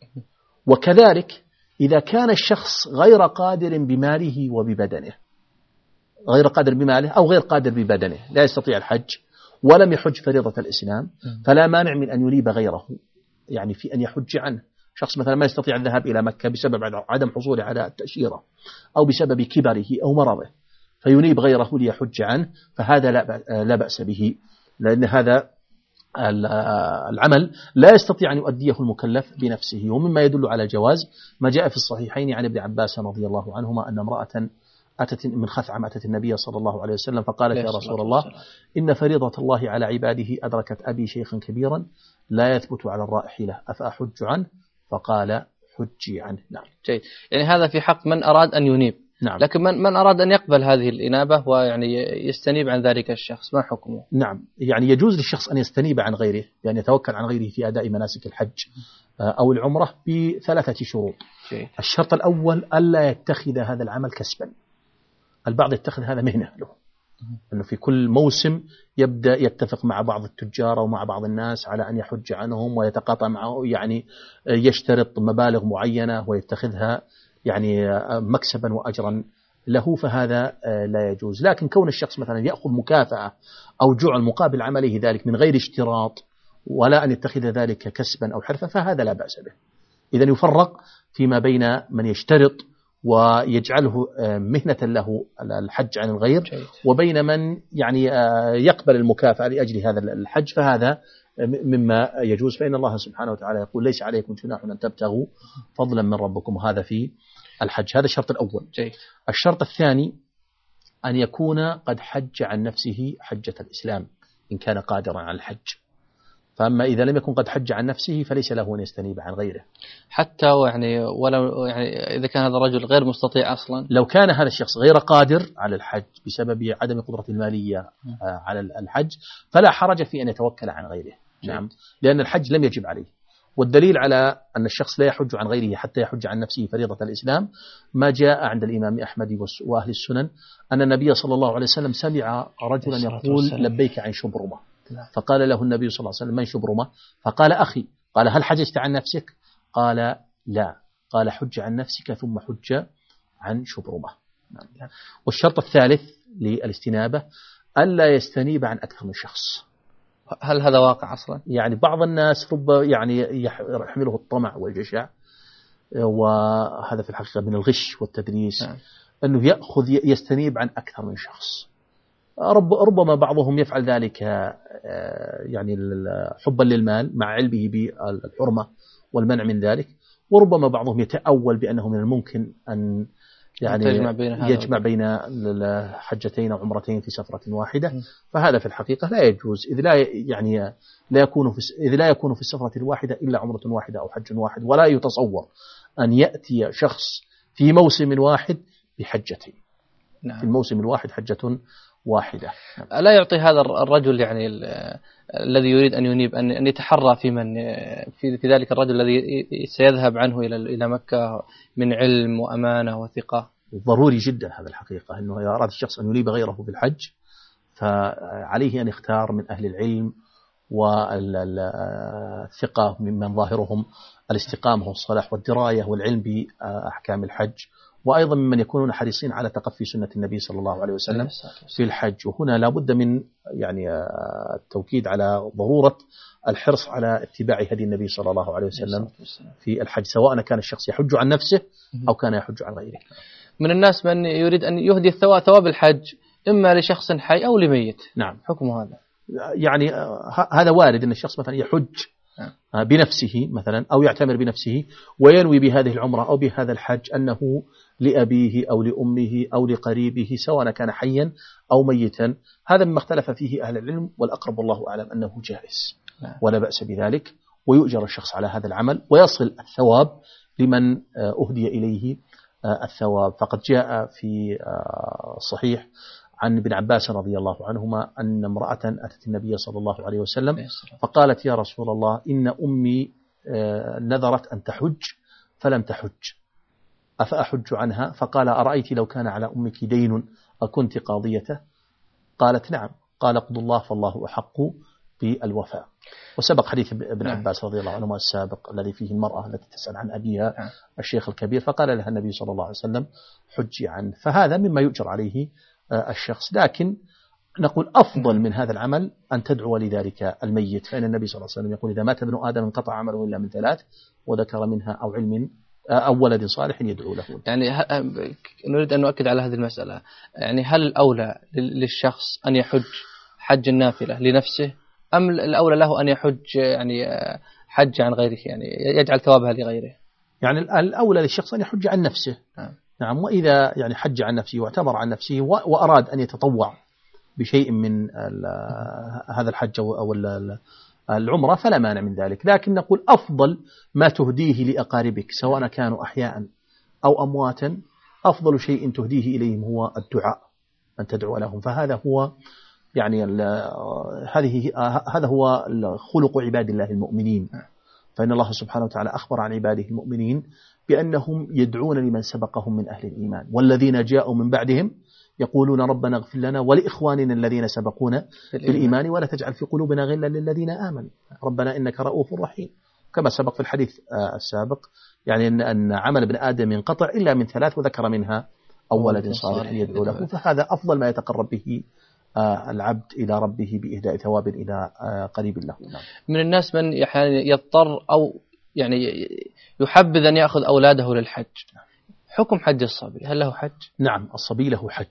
وكذلك إذا كان الشخص غير قادر بماله وببدنه، غير قادر بماله أو غير قادر ببدنه، لا يستطيع الحج ولم يحج فريضة الإسلام، فلا مانع من أن ينيب غيره، يعني في أن يحج عنه. شخص مثلا ما يستطيع الذهاب إلى مكة بسبب عدم حصوله على التأشيرة أو بسبب كبره أو مرضه، فينيب غيره ليحج عنه، فهذا لا بأس به، لأن هذا العمل لا يستطيع أن يؤديه المكلف بنفسه. ومما يدل على جواز ما جاء في الصحيحين عن ابن عباس رضي الله عنهما أن امرأة أتت من خثعم أتت النبي صلى الله عليه وسلم فقالت: يا رسول الله، إن فريضة الله على عباده أدركت أبي شيخا كبيرا لا يثبت على الراحلة، أفأحج عنه؟ فقال: حجي عنه. نعم. جيد. يعني هذا في حق من أراد أن ينيب. نعم. لكن من من أراد أن يقبل هذه الإنابة ويعني يستنيب عن ذلك الشخص، ما حكمه؟ نعم، يعني يجوز للشخص أن يستنيب عن غيره، يعني يتوكل عن غيره في أداء مناسك الحج أو العمرة بثلاثة شروط. جيد. الشرط الأول ألا يتخذ هذا العمل كسبا. البعض يتخذ هذا مهنة له، أنه في كل موسم يبدأ يتفق مع بعض التجار ومع بعض الناس على أن يحج عنهم ويتقاطع معه، يعني يشترط مبالغ معينة ويتخذها يعني مكسبا وأجرا له، فهذا لا يجوز. لكن كون الشخص مثلا يأخذ مكافأة أو جعل مقابل عمله ذلك من غير اشتراط ولا أن يتخذ ذلك كسبا أو حرفا، فهذا لا بأس به. إذن يفرق فيما بين من يشترط ويجعله مهنة له الحج عن الغير، وبين من يعني يقبل المكافأة لأجل هذا الحج، فهذا مما يجوز. فإن الله سبحانه وتعالى يقول: ليس عليكم جناح أن تبتغوا فضلا من ربكم، هذا في الحج. هذا الشرط الأول. جيد. الشرط الثاني أن يكون قد حج عن نفسه حجة الإسلام إن كان قادرا على الحج. فأما إذا لم يكن قد حج عن نفسه فليس له أن يستنيب عن غيره، حتى يعني ولو يعني إذا كان هذا الرجل غير مستطيع أصلا. لو كان هذا الشخص غير قادر على الحج بسبب عدم قدرة المالية على الحج فلا حرج في أن يتوكل عن غيره. نعم، لأن الحج لم يجب عليه. والدليل على أن الشخص لا يحج عن غيره حتى يحج عن نفسه فريضة الإسلام ما جاء عند الإمام أحمد وأهل السنن أن النبي صلى الله عليه وسلم سمع رجلا يقول: لبيك عن شبرمة. فقال له النبي صلى الله عليه وسلم: من شبرمة؟ فقال: أخي. قال: هل حججت عن نفسك؟ قال: لا. قال: حج عن نفسك ثم حج عن شبرمة. والشرط الثالث للاستنابة ألا يستنيب عن أكثر من شخص. هل هذا واقع أصلا؟ يعني بعض الناس رب يعني يحمله الطمع والجشع، وهذا في الحقيقة من الغش والتدريس، نعم. أنه يأخذ يستنيب عن أكثر من شخص. رب ربما بعضهم يفعل ذلك يعني حبا للمال مع علمه بالحرمة والمنع من ذلك، وربما بعضهم يتأول بأنه من الممكن أن يعني يجمع بين حجتين أو عمرتين في سفرة واحدة. م. فهذا في الحقيقة لا يجوز، إذ لا يعني لا يكون في إذ لا يكون في السفرة الواحدة إلا عمرة واحدة أو حج واحد، ولا يتصور أن يأتي شخص في موسم واحد بحجتين. نعم. في الموسم الواحد حجة واحدة. لا يعطي هذا الرجل يعني الذي يريد أن ينيب أن يتحرى في من في ذلك الرجل الذي سيذهب عنه إلى إلى مكة من علم وأمانة وثقة. ضروري جدا هذا الحقيقة، أنه إذا أراد الشخص أن ينيب غيره بالحج فعليه أن يختار من أهل العلم والثقة ممن ظاهرهم الاستقامة والصلاح والدراية والعلم بأحكام الحج، وأيضا ممن يكونون حريصين على تقفي سنة النبي صلى الله عليه وسلم في الحج. وهنا لا بد من يعني التوكيد على ضرورة الحرص على اتباع هدي النبي صلى الله عليه وسلم في الحج، سواء كان الشخص يحج عن نفسه أو كان يحج عن غيره. من الناس من يريد أن يهدي الثواب ثواب الحج إما لشخص حي أو لميت. نعم. حكمه هذا يعني هذا وارد أن الشخص مثلا يحج بنفسه مثلا أو يعتمر بنفسه وينوي بهذه العمرة أو بهذا الحج أنه لأبيه أو لأمه أو لقريبه سواء كان حيا أو ميتا. هذا مما اختلف فيه أهل العلم، والأقرب والله أعلم أنه جائز ولا بأس بذلك، ويؤجر الشخص على هذا العمل ويصل الثواب لمن أهدي إليه الثواب. فقد جاء في صحيح عن ابن عباس رضي الله عنهما أن امرأة أتت النبي صلى الله عليه وسلم فقالت: يا رسول الله، إن أمي نذرت أن تحج فلم تحج، أفأحج عنها؟ فقال: أرأيت لو كان على أمك دين أكنت قاضيته؟ قالت: نعم. قال: اقض الله فالله أحق بالوفاء. وسبق حديث ابن عباس رضي الله عنهما السابق الذي فيه المرأة التي تسأل عن أبيها الشيخ الكبير، فقال لها النبي صلى الله عليه وسلم: حجي عنه. فهذا مما يؤجر عليه الشخص، لكن نقول أفضل من هذا العمل أن تدعو لذلك الميت، فإن النبي صلى الله عليه وسلم يقول: إذا مات ابن آدم انقطع عمله إلا من ثلاث، وذكر منها أو علم أو ولد صالح يدعو له. يعني نريد أن نؤكد على هذه المسألة، يعني هل الأولى للشخص أن يحج حج النافلة لنفسه أم الأولى له أن يحج يعني حج عن غيره، يعني يجعل ثوابها لغيره؟ يعني الأولى للشخص أن يحج عن نفسه. نعم. نعم. وإذا يعني حج عن نفسه واعتمر عن نفسه وأراد أن يتطوع بشيء من هذا الحج أو العمرة فلا مانع من ذلك، لكن نقول أفضل ما تهديه لأقاربك سواء كانوا أحياء أو أمواتا، أفضل شيء تهديه إليهم هو الدعاء، أن تدعو لهم، فهذا هو يعني هذه هذا هو خلق عباد الله المؤمنين. فإن الله سبحانه وتعالى أخبر عن عباده المؤمنين بأنهم يدعون لمن سبقهم من أهل الإيمان، والذين جاءوا من بعدهم يقولون ربنا اغفر لنا ولإخواننا الذين سبقونا بالإيمان ولا تجعل في قلوبنا غلا للذين آمنوا ربنا إنك رؤوف رحيم، كما سبق في الحديث السابق، يعني أن عمل ابن آدم ينقطع إلا من ثلاث وذكر منها أو ولد صالح يدعو له، فهذا أفضل ما يتقرب به العبد إلى ربه بإهداء ثواب إلى قريب له. من الناس من يعني يضطر أو يعني يحبذ أن يأخذ أولاده للحج، حكم حج الصبي هل له حج؟ نعم، الصبي له حج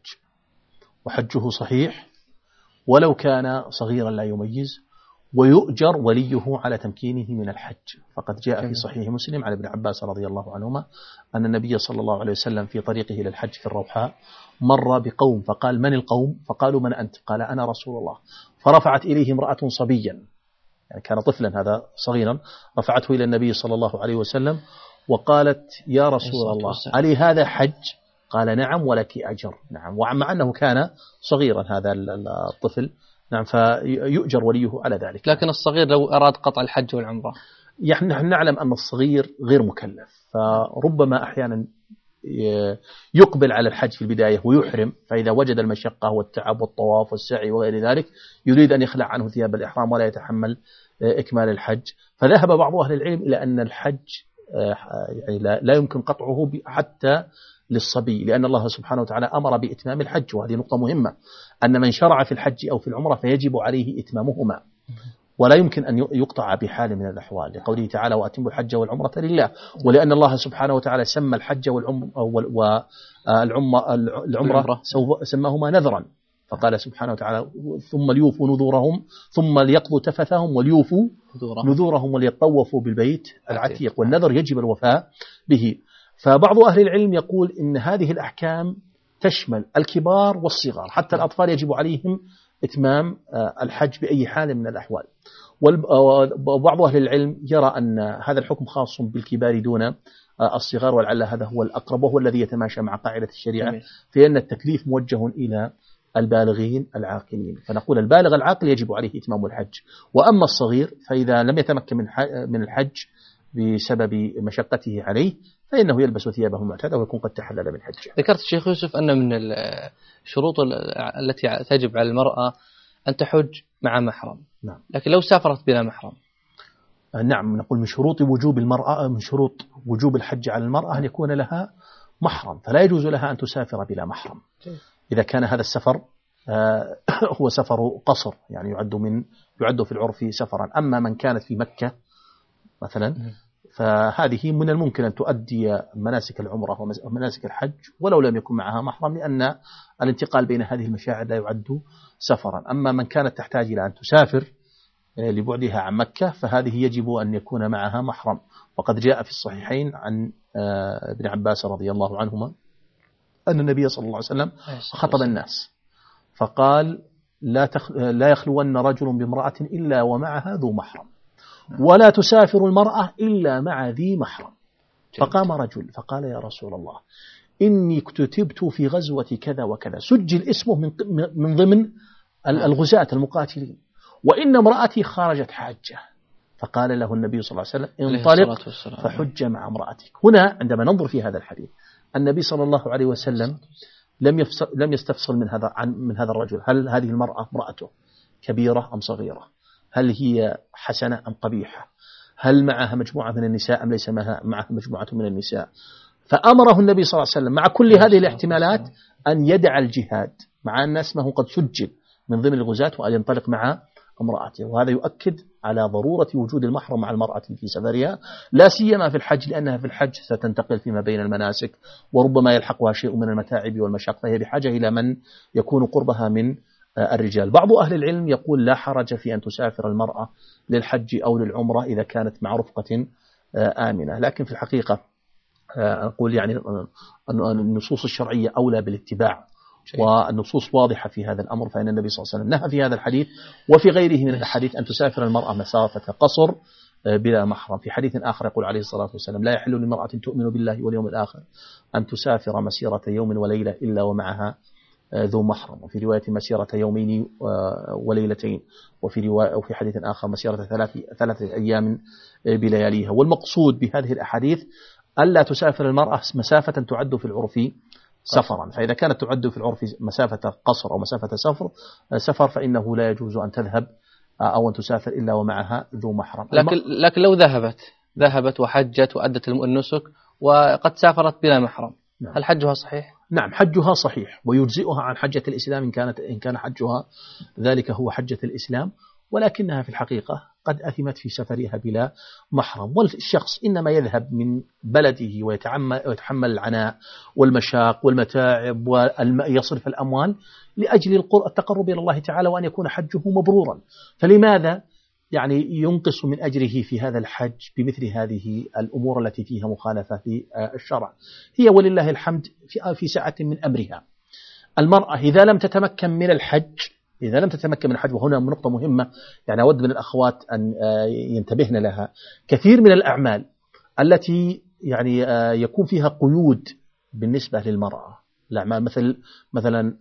وحجه صحيح ولو كان صغيرا لا يميز، ويؤجر وليه على تمكينه من الحج، فقد جاء في صحيح مسلم عن ابن عباس رضي الله عنهما أن النبي صلى الله عليه وسلم في طريقه إلى الحج في الروحاء مر بقوم فقال من القوم؟ فقالوا من أنت؟ قال أنا رسول الله، فرفعت إليه امرأة صبيا، يعني كان طفلا هذا صغيرا، رفعته إلى النبي صلى الله عليه وسلم وقالت يا رسول الله ألي هذا حج؟ قال نعم ولك أجر. نعم، ومع أنه كان صغيرا هذا الطفل، نعم، فيؤجر وليه على ذلك. لكن الصغير لو أراد قطع الحج والعمرة، يعني نحن نعلم أن الصغير غير مكلف، فربما أحيانا يقبل على الحج في البداية ويحرم، فإذا وجد المشقة والتعب والطواف والسعي وغير ذلك يريد أن يخلع عنه ثياب الإحرام ولا يتحمل إكمال الحج، فذهب بعض أهل العلم إلى أن الحج يعني لا يمكن قطعه حتى للصبي، لأن الله سبحانه وتعالى أمر بإتمام الحج، وهذه نقطة مهمة، أن من شرع في الحج أو في العمرة فيجب عليه إتمامهما، ولا يمكن أن يقطع بحال من الأحوال، لقوله تعالى وأتموا الحج والعمرة لله، ولأن الله سبحانه وتعالى سمى الحج والعمرة سماهما نذرا، فقال سبحانه وتعالى ثم ليوفوا نذورهم ثم ليقضوا تفثهم وليوفوا نذورهم وليطوفوا بالبيت العتيق، والنذر يجب الوفاء به. فبعض أهل العلم يقول إن هذه الأحكام تشمل الكبار والصغار، حتى الأطفال يجب عليهم إتمام الحج بأي حال من الأحوال، وبعض أهل العلم يرى أن هذا الحكم خاص بالكبار دون الصغار، ولعل هذا هو الأقرب وهو الذي يتماشى مع قاعدة الشريعة في أن التكليف موجه إلى البالغين العاقلين، فنقول البالغ العاقل يجب عليه إتمام الحج، وأما الصغير فإذا لم يتمكن من الحج بسبب مشقته عليه فإنه يلبس ثيابه المعتادة ويكون قد تحلل من حجه. ذكرت الشيخ يوسف أن من الشروط التي تجب على المرأة أن تحج مع محرم. نعم. لكن لو سافرت بلا محرم؟ نعم، نقول من شروط وجوب المرأة من شروط وجوب الحج على المرأة أن يكون لها محرم، فلا يجوز لها أن تسافر بلا محرم. إذا كان هذا السفر هو سفر قصر، يعني يعد من يعد في العرف سفرا. أما من كانت في مكة مثلا فهذه من الممكن أن تؤدي مناسك العمرة ومناسك الحج ولو لم يكن معها محرم، لأن الانتقال بين هذه المشاعر لا يعد سفرا. أما من كانت تحتاج إلى أن تسافر لبعدها عن مكة فهذه يجب أن يكون معها محرم، وقد جاء في الصحيحين عن ابن عباس رضي الله عنهما أن النبي صلى الله عليه وسلم خطب الناس فقال لا, تخ... لا يخلون رجل بامرأة إلا ومعها ذو محرم، ولا تسافر المرأة إلا مع ذي محرم. فقام رجل فقال يا رسول الله إني كتبت في غزوة كذا وكذا، سجل اسمه من, من ضمن الغزاة المقاتلين، وإن امرأتي خرجت حاجة. فقال له النبي صلى الله عليه وسلم انطلق فحج مع امرأتك. هنا عندما ننظر في هذا الحديث النبي صلى الله عليه وسلم لم يفصل لم يستفصل من هذا عن من هذا الرجل، هل هذه المرأة امرأته كبيرة أم صغيرة، هل هي حسنة أم قبيحة، هل معها مجموعة من النساء أم ليس معها مجموعة من النساء. فأمره النبي صلى الله عليه وسلم مع كل هذه الاحتمالات أن يدع الجهاد مع أن اسمه قد سجل من ضمن الغزاة وأن ينطلق مع امرأته، وهذا يؤكد على ضرورة وجود المحرم مع المرأة في سفرها، لا سيما في الحج، لأنها في الحج ستنتقل فيما بين المناسك وربما يلحقها شيء من المتاعب والمشاق، فهي بحاجة إلى من يكون قربها من الرجال. بعض أهل العلم يقول لا حرج في أن تسافر المرأة للحج أو للعمرة إذا كانت مع رفقة آمنة، لكن في الحقيقة أقول يعني النصوص الشرعية أولى بالاتباع، والنصوص واضحة في هذا الأمر، فإن النبي صلى الله عليه وسلم نهى في هذا الحديث وفي غيره من الأحاديث أن تسافر المرأة مسافة قصر بلا محرم. في حديث آخر يقول عليه الصلاة والسلام لا يحل لامرأة تؤمن بالله واليوم الآخر أن تسافر مسيرة يوم وليلة إلا ومعها ذو محرم، وفي رواية مسيرة يومين وليلتين، وفي رواية وفي حديث آخر مسيرة ثلاث ثلاثة أيام بلياليها. والمقصود بهذه الأحاديث ألا تسافر المرأة مسافة تعد في العرف سفرا، فإذا كانت تعد في العرف مسافة قصر أو مسافة سفر سفر فإنه لا يجوز أن تذهب أو أن تسافر إلا ومعها ذو محرم. لكن لكن لو ذهبت ذهبت وحجت وأدت النسك وقد سافرت بلا محرم، نعم. هل حجها صحيح؟ نعم، حجها صحيح ويجزئها عن حجة الإسلام إن كانت إن كان حجها ذلك هو حجة الإسلام، ولكنها في الحقيقة قد أثمت في سفرها بلا محرم. والشخص إنما يذهب من بلده ويتحمل العناء والمشاق والمتاعب ويصرف الأموال لأجل التقرب إلى الله تعالى وأن يكون حجه مبرورا، فلماذا يعني ينقص من أجره في هذا الحج بمثل هذه الأمور التي فيها مخالفة في الشرع؟ هي ولله الحمد في سعة من أمرها. المرأة إذا لم تتمكن من الحج إذا لم تتمكن من الحج وهنا نقطة مهمة يعني أود من الأخوات أن ينتبهن لها، كثير من الأعمال التي يعني يكون فيها قيود بالنسبة للمرأة، الأعمال مثل مثلا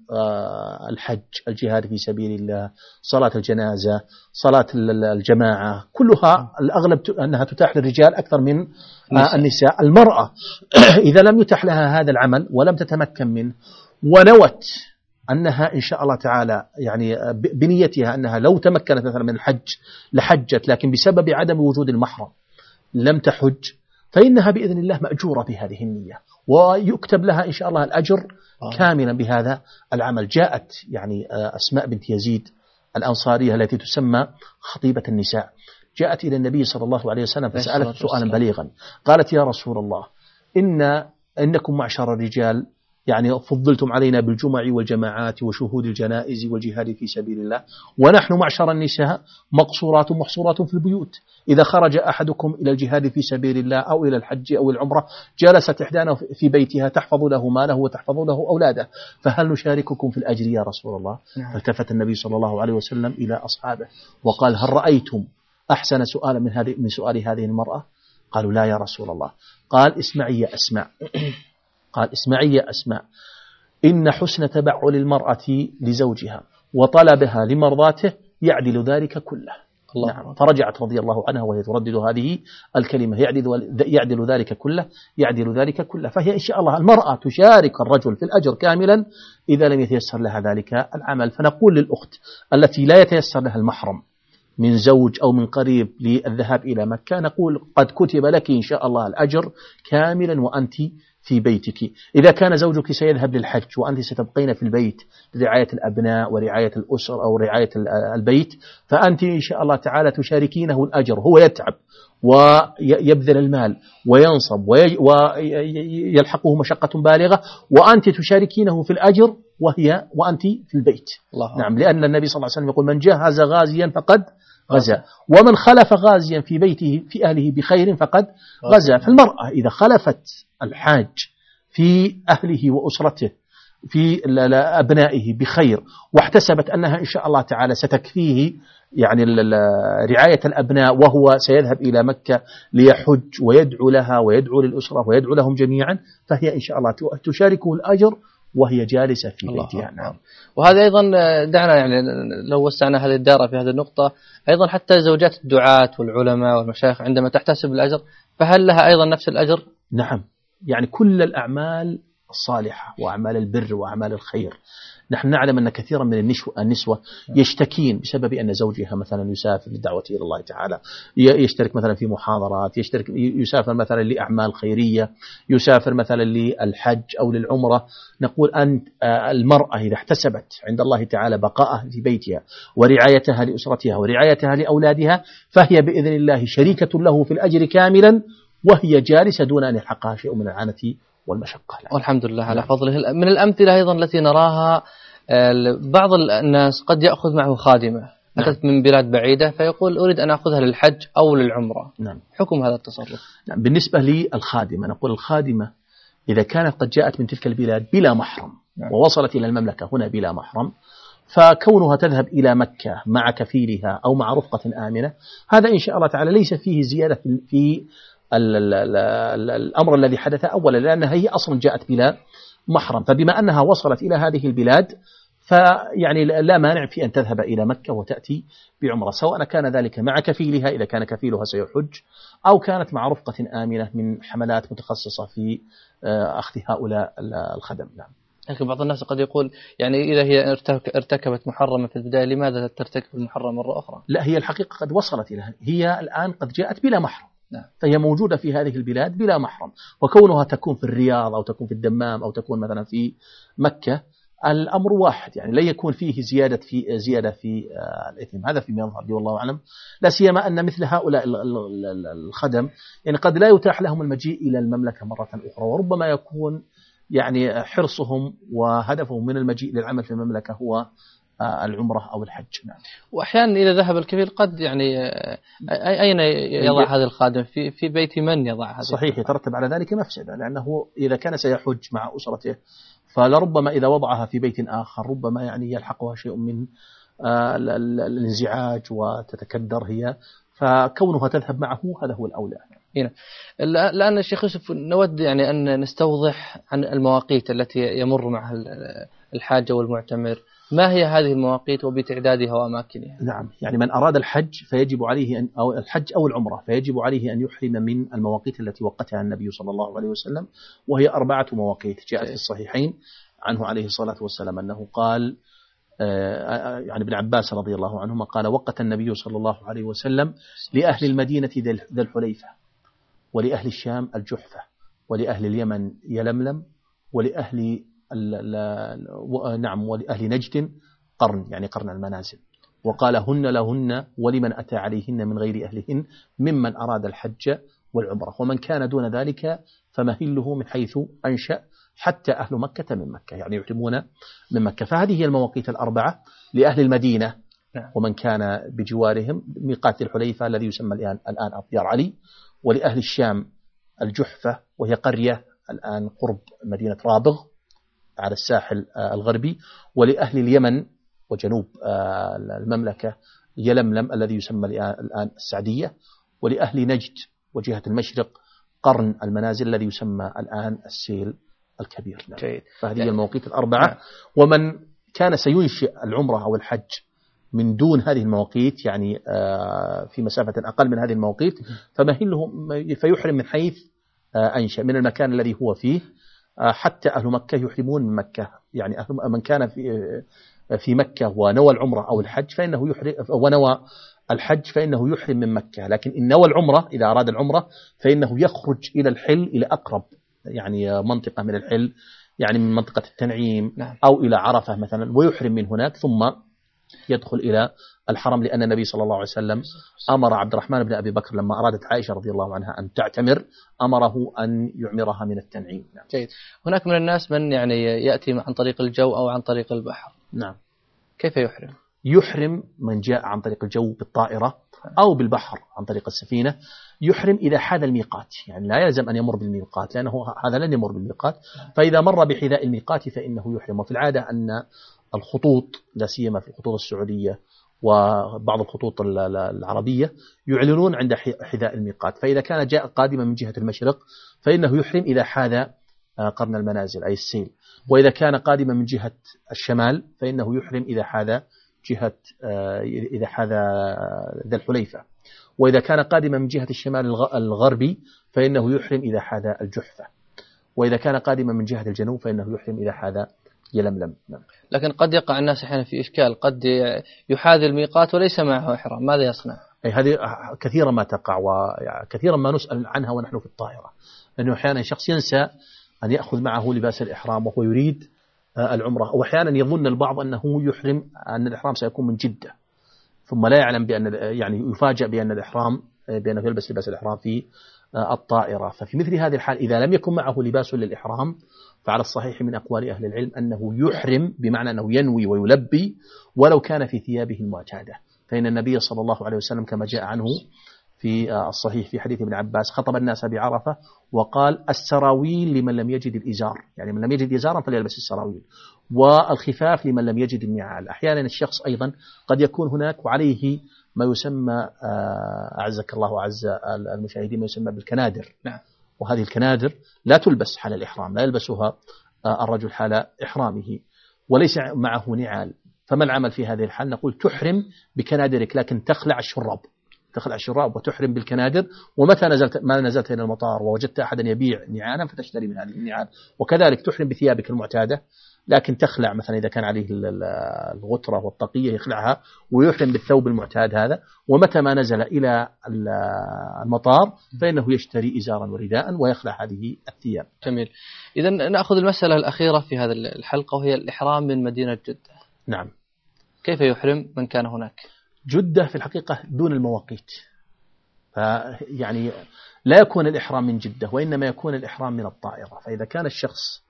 الحج، الجهاد في سبيل الله، صلاة الجنازة، صلاة الجماعة، كلها الأغلب أنها تتاح للرجال أكثر من النساء. المرأة إذا لم يتاح لها هذا العمل ولم تتمكن منه ونوت أنها إن شاء الله تعالى يعني بنيتها أنها لو تمكنت مثلا من الحج لحجت، لكن بسبب عدم وجود المحرم لم تحج، فإنها بإذن الله مأجورة بهذه النية ويكتب لها إن شاء الله الأجر كاملا بهذا العمل. جاءت يعني أسماء بنت يزيد الأنصارية التي تسمى خطيبة النساء، جاءت إلى النبي صلى الله عليه وسلم فسألت سؤالا بليغا، قالت يا رسول الله إن إنكم معشر الرجال يعني فضلتم علينا بالجمع والجماعات وشهود الجنائز والجهاد في سبيل الله، ونحن معشر النساء مقصورات محصورات في البيوت، إذا خرج أحدكم إلى الجهاد في سبيل الله أو إلى الحج أو العمرة جلست إحدانا في بيتها تحفظ له ماله وتحفظ له أولاده، فهل نشارككم في الأجر يا رسول الله؟ نعم. فالتفت النبي صلى الله عليه وسلم إلى أصحابه وقال هل رأيتم أحسن سؤالا من هذه من سؤال هذه المرأة؟ قالوا لا يا رسول الله. قال اسمعي يا أسماء قال اسمعي يا أسماء إن حسن تبعل المرأة لزوجها وطلبها لمرضاته يعدل ذلك كله. الله. نعم. فرجعت رضي الله عنها وهي تردد هذه الكلمة يعدل, يعدل ذلك كله يعدل ذلك كله. فهي إن شاء الله المرأة تشارك الرجل في الأجر كاملا إذا لم يتيسر لها ذلك العمل. فنقول للأخت التي لا يتيسر لها المحرم من زوج أو من قريب للذهاب إلى مكة، نقول قد كتب لك إن شاء الله الأجر كاملا وأنت في بيتك. إذا كان زوجك سيذهب للحج وأنت ستبقين في البيت لرعاية الأبناء ورعاية الأسر أو رعاية البيت، فأنت إن شاء الله تعالى تشاركينه الأجر. هو يتعب ويبذل المال وينصب ويلحقه مشقة بالغة، وأنت تشاركينه في الأجر وهي وأنت في البيت. الله. نعم، لأن النبي صلى الله عليه وسلم يقول من جهز غازيا فقد غزا، ومن خلف غازيا في بيته في أهله بخير فقد غزا. فالمرأة إذا خلفت الحاج في أهله وأسرته في أبنائه بخير واحتسبت أنها إن شاء الله تعالى ستكفيه يعني رعاية الأبناء وهو سيذهب إلى مكة ليحج ويدعو لها ويدعو للأسرة ويدعو لهم جميعا، فهي إن شاء الله تشاركه الأجر وهي جالسة في بيتها. نعم. وهذا أيضا دعنا يعني لو وسعنا هذه الدائرة في هذه النقطة، أيضا حتى زوجات الدعاة والعلماء والمشايخ عندما تحتسب الأجر فهل لها أيضا نفس الأجر؟ نعم، يعني كل الأعمال الصالحة وأعمال البر وأعمال الخير. نحن نعلم أن كثيرا من النسوة يشتكين بسبب أن زوجها مثلا يسافر للدعوة إلى الله تعالى، يشترك مثلا في محاضرات، يشترك يسافر مثلا لأعمال خيرية، يسافر مثلا للحج أو للعمرة. نقول أن المرأة إذا احتسبت عند الله تعالى بقاءها في بيتها ورعايتها لأسرتها ورعايتها لأولادها، فهي بإذن الله شريكة له في الأجر كاملا، وهي جالسة دون أن يلحقها شيء من العنة والمشقة. والحمد لله على فضله. من الأمثلة أيضا التي نراها بعض الناس قد يأخذ معه خادمة أتت من بلاد بعيدة فيقول أريد أن أخذها للحج أو للعمرة. نعم. حكم هذا التصرف؟ نعم. بالنسبة للخادمة نقول الخادمة إذا كانت قد جاءت من تلك البلاد بلا محرم نعم. ووصلت إلى المملكة هنا بلا محرم، فكونها تذهب إلى مكة مع كفيلها أو مع رفقة آمنة، هذا إن شاء الله تعالى ليس فيه زيادة في ال ال ال ال الأمر الذي حدث أولا، لأنها هي أصلا جاءت بلا محرم، فبما أنها وصلت إلى هذه البلاد فيعني لا مانع في أن تذهب إلى مكة وتأتي بعمرة، سواء كان ذلك مع كفيلها إذا كان كفيلها سيحج، أو كانت مع رفقة آمنة من حملات متخصصة في أخذ هؤلاء الخدم. نعم. لكن بعض الناس قد يقول يعني إذا هي ارتكبت محرمة في البداية لماذا ترتكب المحرم مرة أخرى؟ لا، هي الحقيقة قد وصلت إلى هي الآن قد جاءت بلا محرم. نعم. فهي موجودة في هذه البلاد بلا محرم، وكونها تكون في الرياض أو تكون في الدمام أو تكون مثلا في مكة الأمر واحد، يعني لا يكون فيه زيادة في زيادة في الإثم. هذا فيما يظهر لي والله أعلم، لا سيما أن مثل هؤلاء الخدم يعني قد لا يتاح لهم المجيء إلى المملكة مرة أخرى، وربما يكون يعني حرصهم وهدفهم من المجيء للعمل في المملكة هو العمرة أو الحج. نعم. وأحيانا إذا ذهب الكفيل قد يعني أين يضع هذا الخادم؟ في في بيت من يضع هذا؟ صحيح، يترتب على ذلك مفسدة، لأنه إذا كان سيحج مع أسرته فلربما إذا وضعها في بيت آخر ربما يعني يلحقها شيء من الانزعاج وتتكدر هي، فكونها تذهب معه هذا هو الأولى. هنا الآن الشيخ يوسف نود يعني أن نستوضح عن المواقيت التي يمر معها الحاج والمعتمر، ما هي هذه المواقيت وبتعدادها وأماكنها؟ نعم، يعني من أراد الحج فيجب عليه أن أو الحج أو العمرة فيجب عليه أن يحرم من المواقيت التي وقتها النبي صلى الله عليه وسلم، وهي أربعة مواقيت جاءت في الصحيحين عنه عليه الصلاة والسلام أنه قال يعني ابن عباس رضي الله عنهما قال: وقت النبي صلى الله عليه وسلم لأهل المدينة ذا الحليفة، ولأهل الشام الجحفة، ولأهل اليمن يلملم، ولأهل نعم ولأهل نجد قرن، يعني قرن المنازل، وقال: هن لهن ولمن أتى عليهن من غير أهلهن ممن أراد الحج والعمرة، ومن كان دون ذلك فمهله من حيث أنشأ حتى أهل مكة من مكة، يعني يحرمون من مكة. فهذه هي المواقيت الأربعة لأهل المدينة ومن كان بجوارهم، ميقات الحليفة الذي يسمى الآن الآن أبيار علي، ولأهل الشام الجحفة وهي قرية الآن قرب مدينة رابغ على الساحل الغربي، ولأهل اليمن وجنوب المملكة يلملم الذي يسمى الآن السعدية، ولأهل نجد وجهة المشرق قرن المنازل الذي يسمى الآن السيل الكبير. جيد. فهذه هي المواقيت الأربعة. ومن كان سينشئ العمرة أو الحج من دون هذه المواقيت، يعني في مسافة أقل من هذه المواقيت، فمهله فيحرم من حيث أنشأ من المكان الذي هو فيه، حتى أهل مكة يحرمون من مكة، يعني أهل من كان في في مكة ونوى العمرة أو الحج فإنه يحرم، ونوى الحج فإنه يحرم من مكة، لكن إن نوى العمرة إذا أراد العمرة فإنه يخرج إلى الحل، إلى أقرب يعني منطقة من الحل، يعني من منطقة التنعيم أو إلى عرفة مثلا، ويحرم من هناك ثم يدخل إلى الحرم، لأن النبي صلى الله عليه وسلم أمر عبد الرحمن بن أبي بكر لما أرادت عائشة رضي الله عنها أن تعتمر أمره أن يعمرها من التنعيم. نعم. جيد. هناك من الناس من يعني يأتي عن طريق الجو أو عن طريق البحر. نعم. كيف يحرم؟ يحرم من جاء عن طريق الجو بالطائرة أو بالبحر عن طريق السفينة، يحرم إذا حاذ الميقات، يعني لا يلزم أن يمر بالميقات لأنه هذا لن يمر بالميقات، فإذا مر بحذاء الميقات فإنه يحرم. وفي العادة أن الخطوط لا سيما في الخطوط السعودية وبعض الخطوط العربية يعلنون عند حذاء الميقات، فإذا كان جاء قادما من جهة المشرق فإنه يحرم إذا حاذ قرن المنازل أي السيل، وإذا كان قادما من جهة الشمال فإنه يحرم إذا حاذ جهة إذا حاذ ذا الحليفة، وإذا كان قادما من جهة الشمال الغربي فإنه يحرم إذا حاذ الجحفة. وإذا كان قادما من جهة الجنوب فإنه يحرم إذا حاذى يلملم. نعم. لكن قد يقع الناس أحيانا في إشكال، قد يحاذي الميقات وليس معه إحرام، ماذا يصنع؟ أي هذه كثيرا ما تقع، وكثيرا ما نسأل عنها ونحن في الطائرة، أنه أحيانا شخص ينسى أن يأخذ معه لباس الإحرام وهو يريد العمرة، وأحيانا يظن البعض أنه يحرم أن الإحرام سيكون من جدة، ثم لا يعلم بأن يعني يفاجأ بأن الإحرام بأنه يلبس لباس الإحرام في الطائرة. ففي مثل هذه الحال إذا لم يكن معه لباس للإحرام فعلى الصحيح من أقوال أهل العلم أنه يحرم، بمعنى أنه ينوي ويلبي ولو كان في ثيابه المعتادة، فإن النبي صلى الله عليه وسلم كما جاء عنه في الصحيح في حديث ابن عباس خطب الناس بعرفة وقال السراويل لمن لم يجد الإزار، يعني من لم يجد إزارا فليلبس السراويل، والخفاف لمن لم يجد النعال. أحيانا الشخص أيضا قد يكون هناك وعليه ما يسمى أعزك الله وأعز المشاهدين ما يسمى بالكنادر. نعم. وهذه الكنادر لا تلبس حال الإحرام، لا يلبسها الرجل حال إحرامه وليس معه نعال، فما العمل في هذه الحال؟ نقول تحرم بكنادرك لكن تخلع الشراب، تخلع الشراب وتحرم بالكنادر، ومتى نزلت ما نزلت إلى المطار ووجدت أحدا يبيع نعالا فتشتري من هذه النعال، وكذلك تحرم بثيابك المعتادة لكن تخلع مثلا إذا كان عليه الغترة والطاقية يخلعها ويحرم بالثوب المعتاد هذا، ومتى ما نزل إلى المطار فإنه يشتري إزارا ورداء ويخلع هذه الثياب. جميل. إذا نأخذ المسألة الأخيرة في هذه الحلقة وهي الإحرام من مدينة جدة. نعم. كيف يحرم من كان هناك؟ جدة في الحقيقة دون المواقيت، فيعني لا يكون الإحرام من جدة وإنما يكون الإحرام من الطائرة. فإذا كان الشخص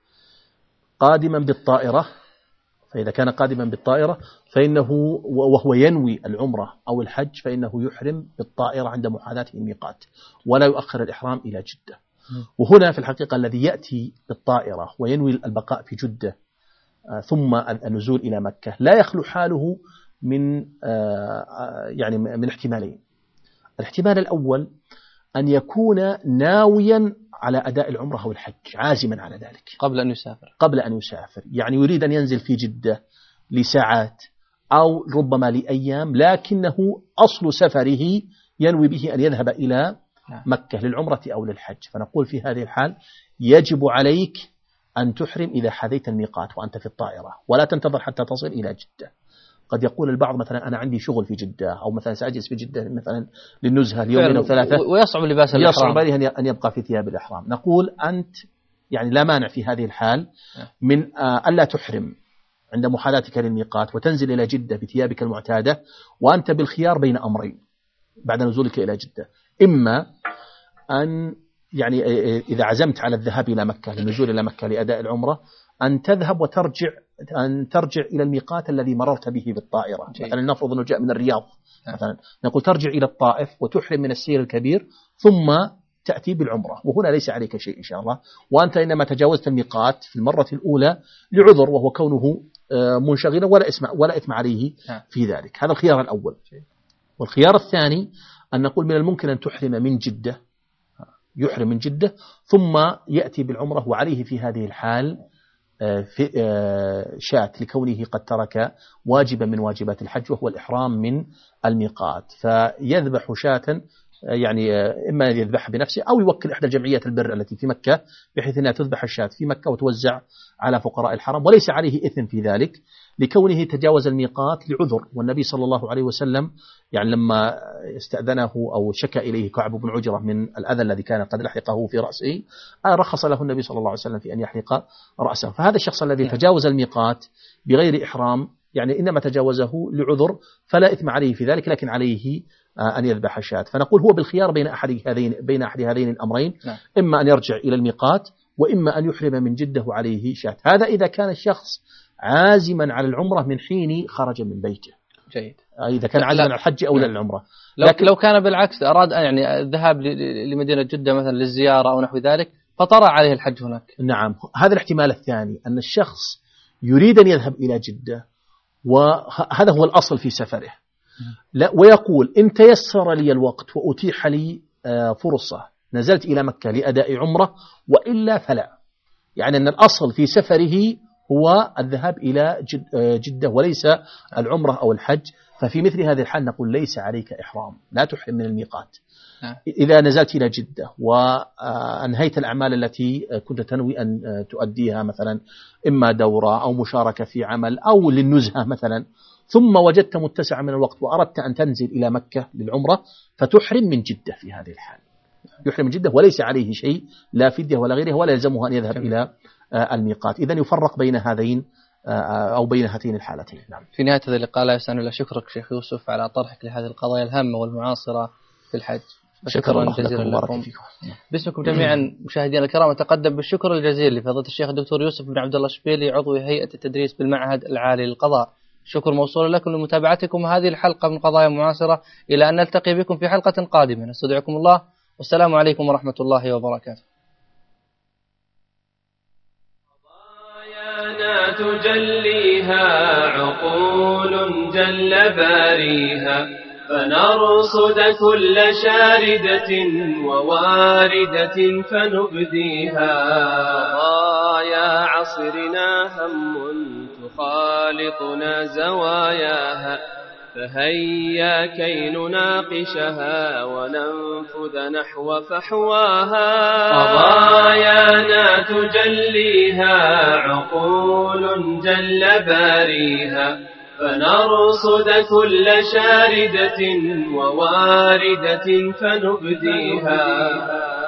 قادما بالطائرة فإذا كان قادما بالطائرة فإنه وهو ينوي العمرة أو الحج فإنه يحرم بالطائرة عند محاذاته الميقات ولا يؤخر الإحرام إلى جدة. وهنا في الحقيقة الذي يأتي بالطائرة وينوي البقاء في جدة ثم النزول إلى مكة لا يخلو حاله من يعني من احتمالين. الاحتمال الأول أن يكون ناويا على أداء العمرة أو الحج، عازما على ذلك قبل أن يسافر قبل أن يسافر يعني يريد أن ينزل في جدة لساعات أو ربما لأيام، لكنه أصل سفره ينوي به أن يذهب إلى مكة للعمرة أو للحج. فنقول في هذه الحال يجب عليك أن تحرم إذا حذيت الميقات وأنت في الطائرة، ولا تنتظر حتى تصل إلى جدة. قد يقول البعض مثلا أنا عندي شغل في جدة أو مثلا سأجلس في جدة مثلا للنزهة ليومين أو ثلاثة ويصعب لباس الإحرام، يصعب عليه أن يبقى في ثياب الإحرام. نقول أنت يعني لا مانع في هذه الحال من ألا تحرم عند محاذاتك للميقات وتنزل إلى جدة بثيابك المعتادة، وأنت بالخيار بين أمرين بعد نزولك إلى جدة: إما أن يعني إذا عزمت على الذهاب إلى مكة للنزول إلى مكة لأداء العمرة أن تذهب وترجع أن ترجع إلى الميقات الذي مررت به بالطائرة. جيد. مثلا نفرض أنه جاء من الرياض مثلا، نقول ترجع إلى الطائف وتحرم من السير الكبير ثم تأتي بالعمرة، وهنا ليس عليك شيء إن شاء الله، وأنت إنما تجاوزت الميقات في المرة الأولى لعذر وهو كونه منشغلا ولا إثم ولا إثم عليه في ذلك. هذا الخيار الأول. والخيار الثاني أن نقول من الممكن أن تحرم من جدة، يحرم من جدة ثم يأتي بالعمرة وعليه في هذه الحال في شاة لكونه قد ترك واجبا من واجبات الحج وهو الإحرام من الميقات، فيذبح شاة يعني إما يذبحها بنفسه أو يوكل إحدى جمعيات البر التي في مكة بحيث أنها تذبح الشاة في مكة وتوزع على فقراء الحرم، وليس عليه إثم في ذلك لكونه تجاوز الميقات لعذر. والنبي صلى الله عليه وسلم يعني لما استأذنه أو شكى إليه كعب بن عجرة من الأذى الذي كان قد لحقه في رأسه رخص له النبي صلى الله عليه وسلم في أن يحلق رأسه. فهذا الشخص الذي تجاوز الميقات بغير إحرام يعني إنما تجاوزه لعذر فلا إثم عليه في ذلك، لكن عليه أن يذبح شاة. فنقول هو بالخيار بين أحد هذين بين أحد هذين الأمرين، إما أن يرجع إلى الميقات وإما أن يحرم من جدة وعليه شاة. هذا إذا كان الشخص عازما على العمرة من حين خرج من بيته. جيد. إذا كان عازما على الحج أو للعمرة. لكن لو كان بالعكس أراد يعني الذهاب لمدينة جدة مثلا للزيارة أو نحو ذلك فطرأ عليه الحج هناك. نعم، هذا الاحتمال الثاني أن الشخص يريد أن يذهب إلى جدة وهذا هو الأصل في سفره، لا ويقول إن تيسر لي الوقت وأتيح لي فرصة نزلت إلى مكة لأداء عمرة وإلا فلا، يعني أن الأصل في سفره هو الذهاب إلى جدة وليس العمرة أو الحج. ففي مثل هذه الحال نقول ليس عليك إحرام، لا تحرم من الميقات، إذا نزلت إلى جدة وأنهيت الأعمال التي كنت تنوي أن تؤديها، مثلا إما دورة أو مشاركة في عمل أو للنزهة مثلا، ثم وجدت متسع من الوقت وأردت أن تنزل إلى مكة للعمرة، فتحرم من جدة في هذه الحال، يحرم من جدة وليس عليه شيء، لا فدية ولا غيره، ولا يلزمه أن يذهب إلى الميقات. إذن يفرق بين هذين أو بين هاتين الحالتين. نعم. في نهاية هذا اللقاء لا يسعني إلا شكرك شيخ يوسف على طرحك لهذه القضايا الهامة والمعاصرة في الحج. شكرا جزيلا لكم. باسمكم جميعا مشاهدينا الكرام أتقدم بالشكر الجزيل لفضيلة الشيخ الدكتور يوسف بن عبد الله الشبيلي عضو هيئة التدريس بالمعهد العالي للقضاء. شكر موصول لكم لمتابعتكم هذه الحلقة من قضايا معاصرة، إلى أن نلتقي بكم في حلقة قادمة. نستودعكم الله والسلام عليكم ورحمة الله وبركاته. قضايانا تجليها عقول جل باريها، فنرصد كل شاردة وواردة فنبديها. قضايا عصرنا هم تخالطنا زواياها، فهيا كي نناقشها وننفذ نحو فحواها. قضايانا تجليها عقول جل باريها، فنرصد كل شاردة وواردة فنبديها.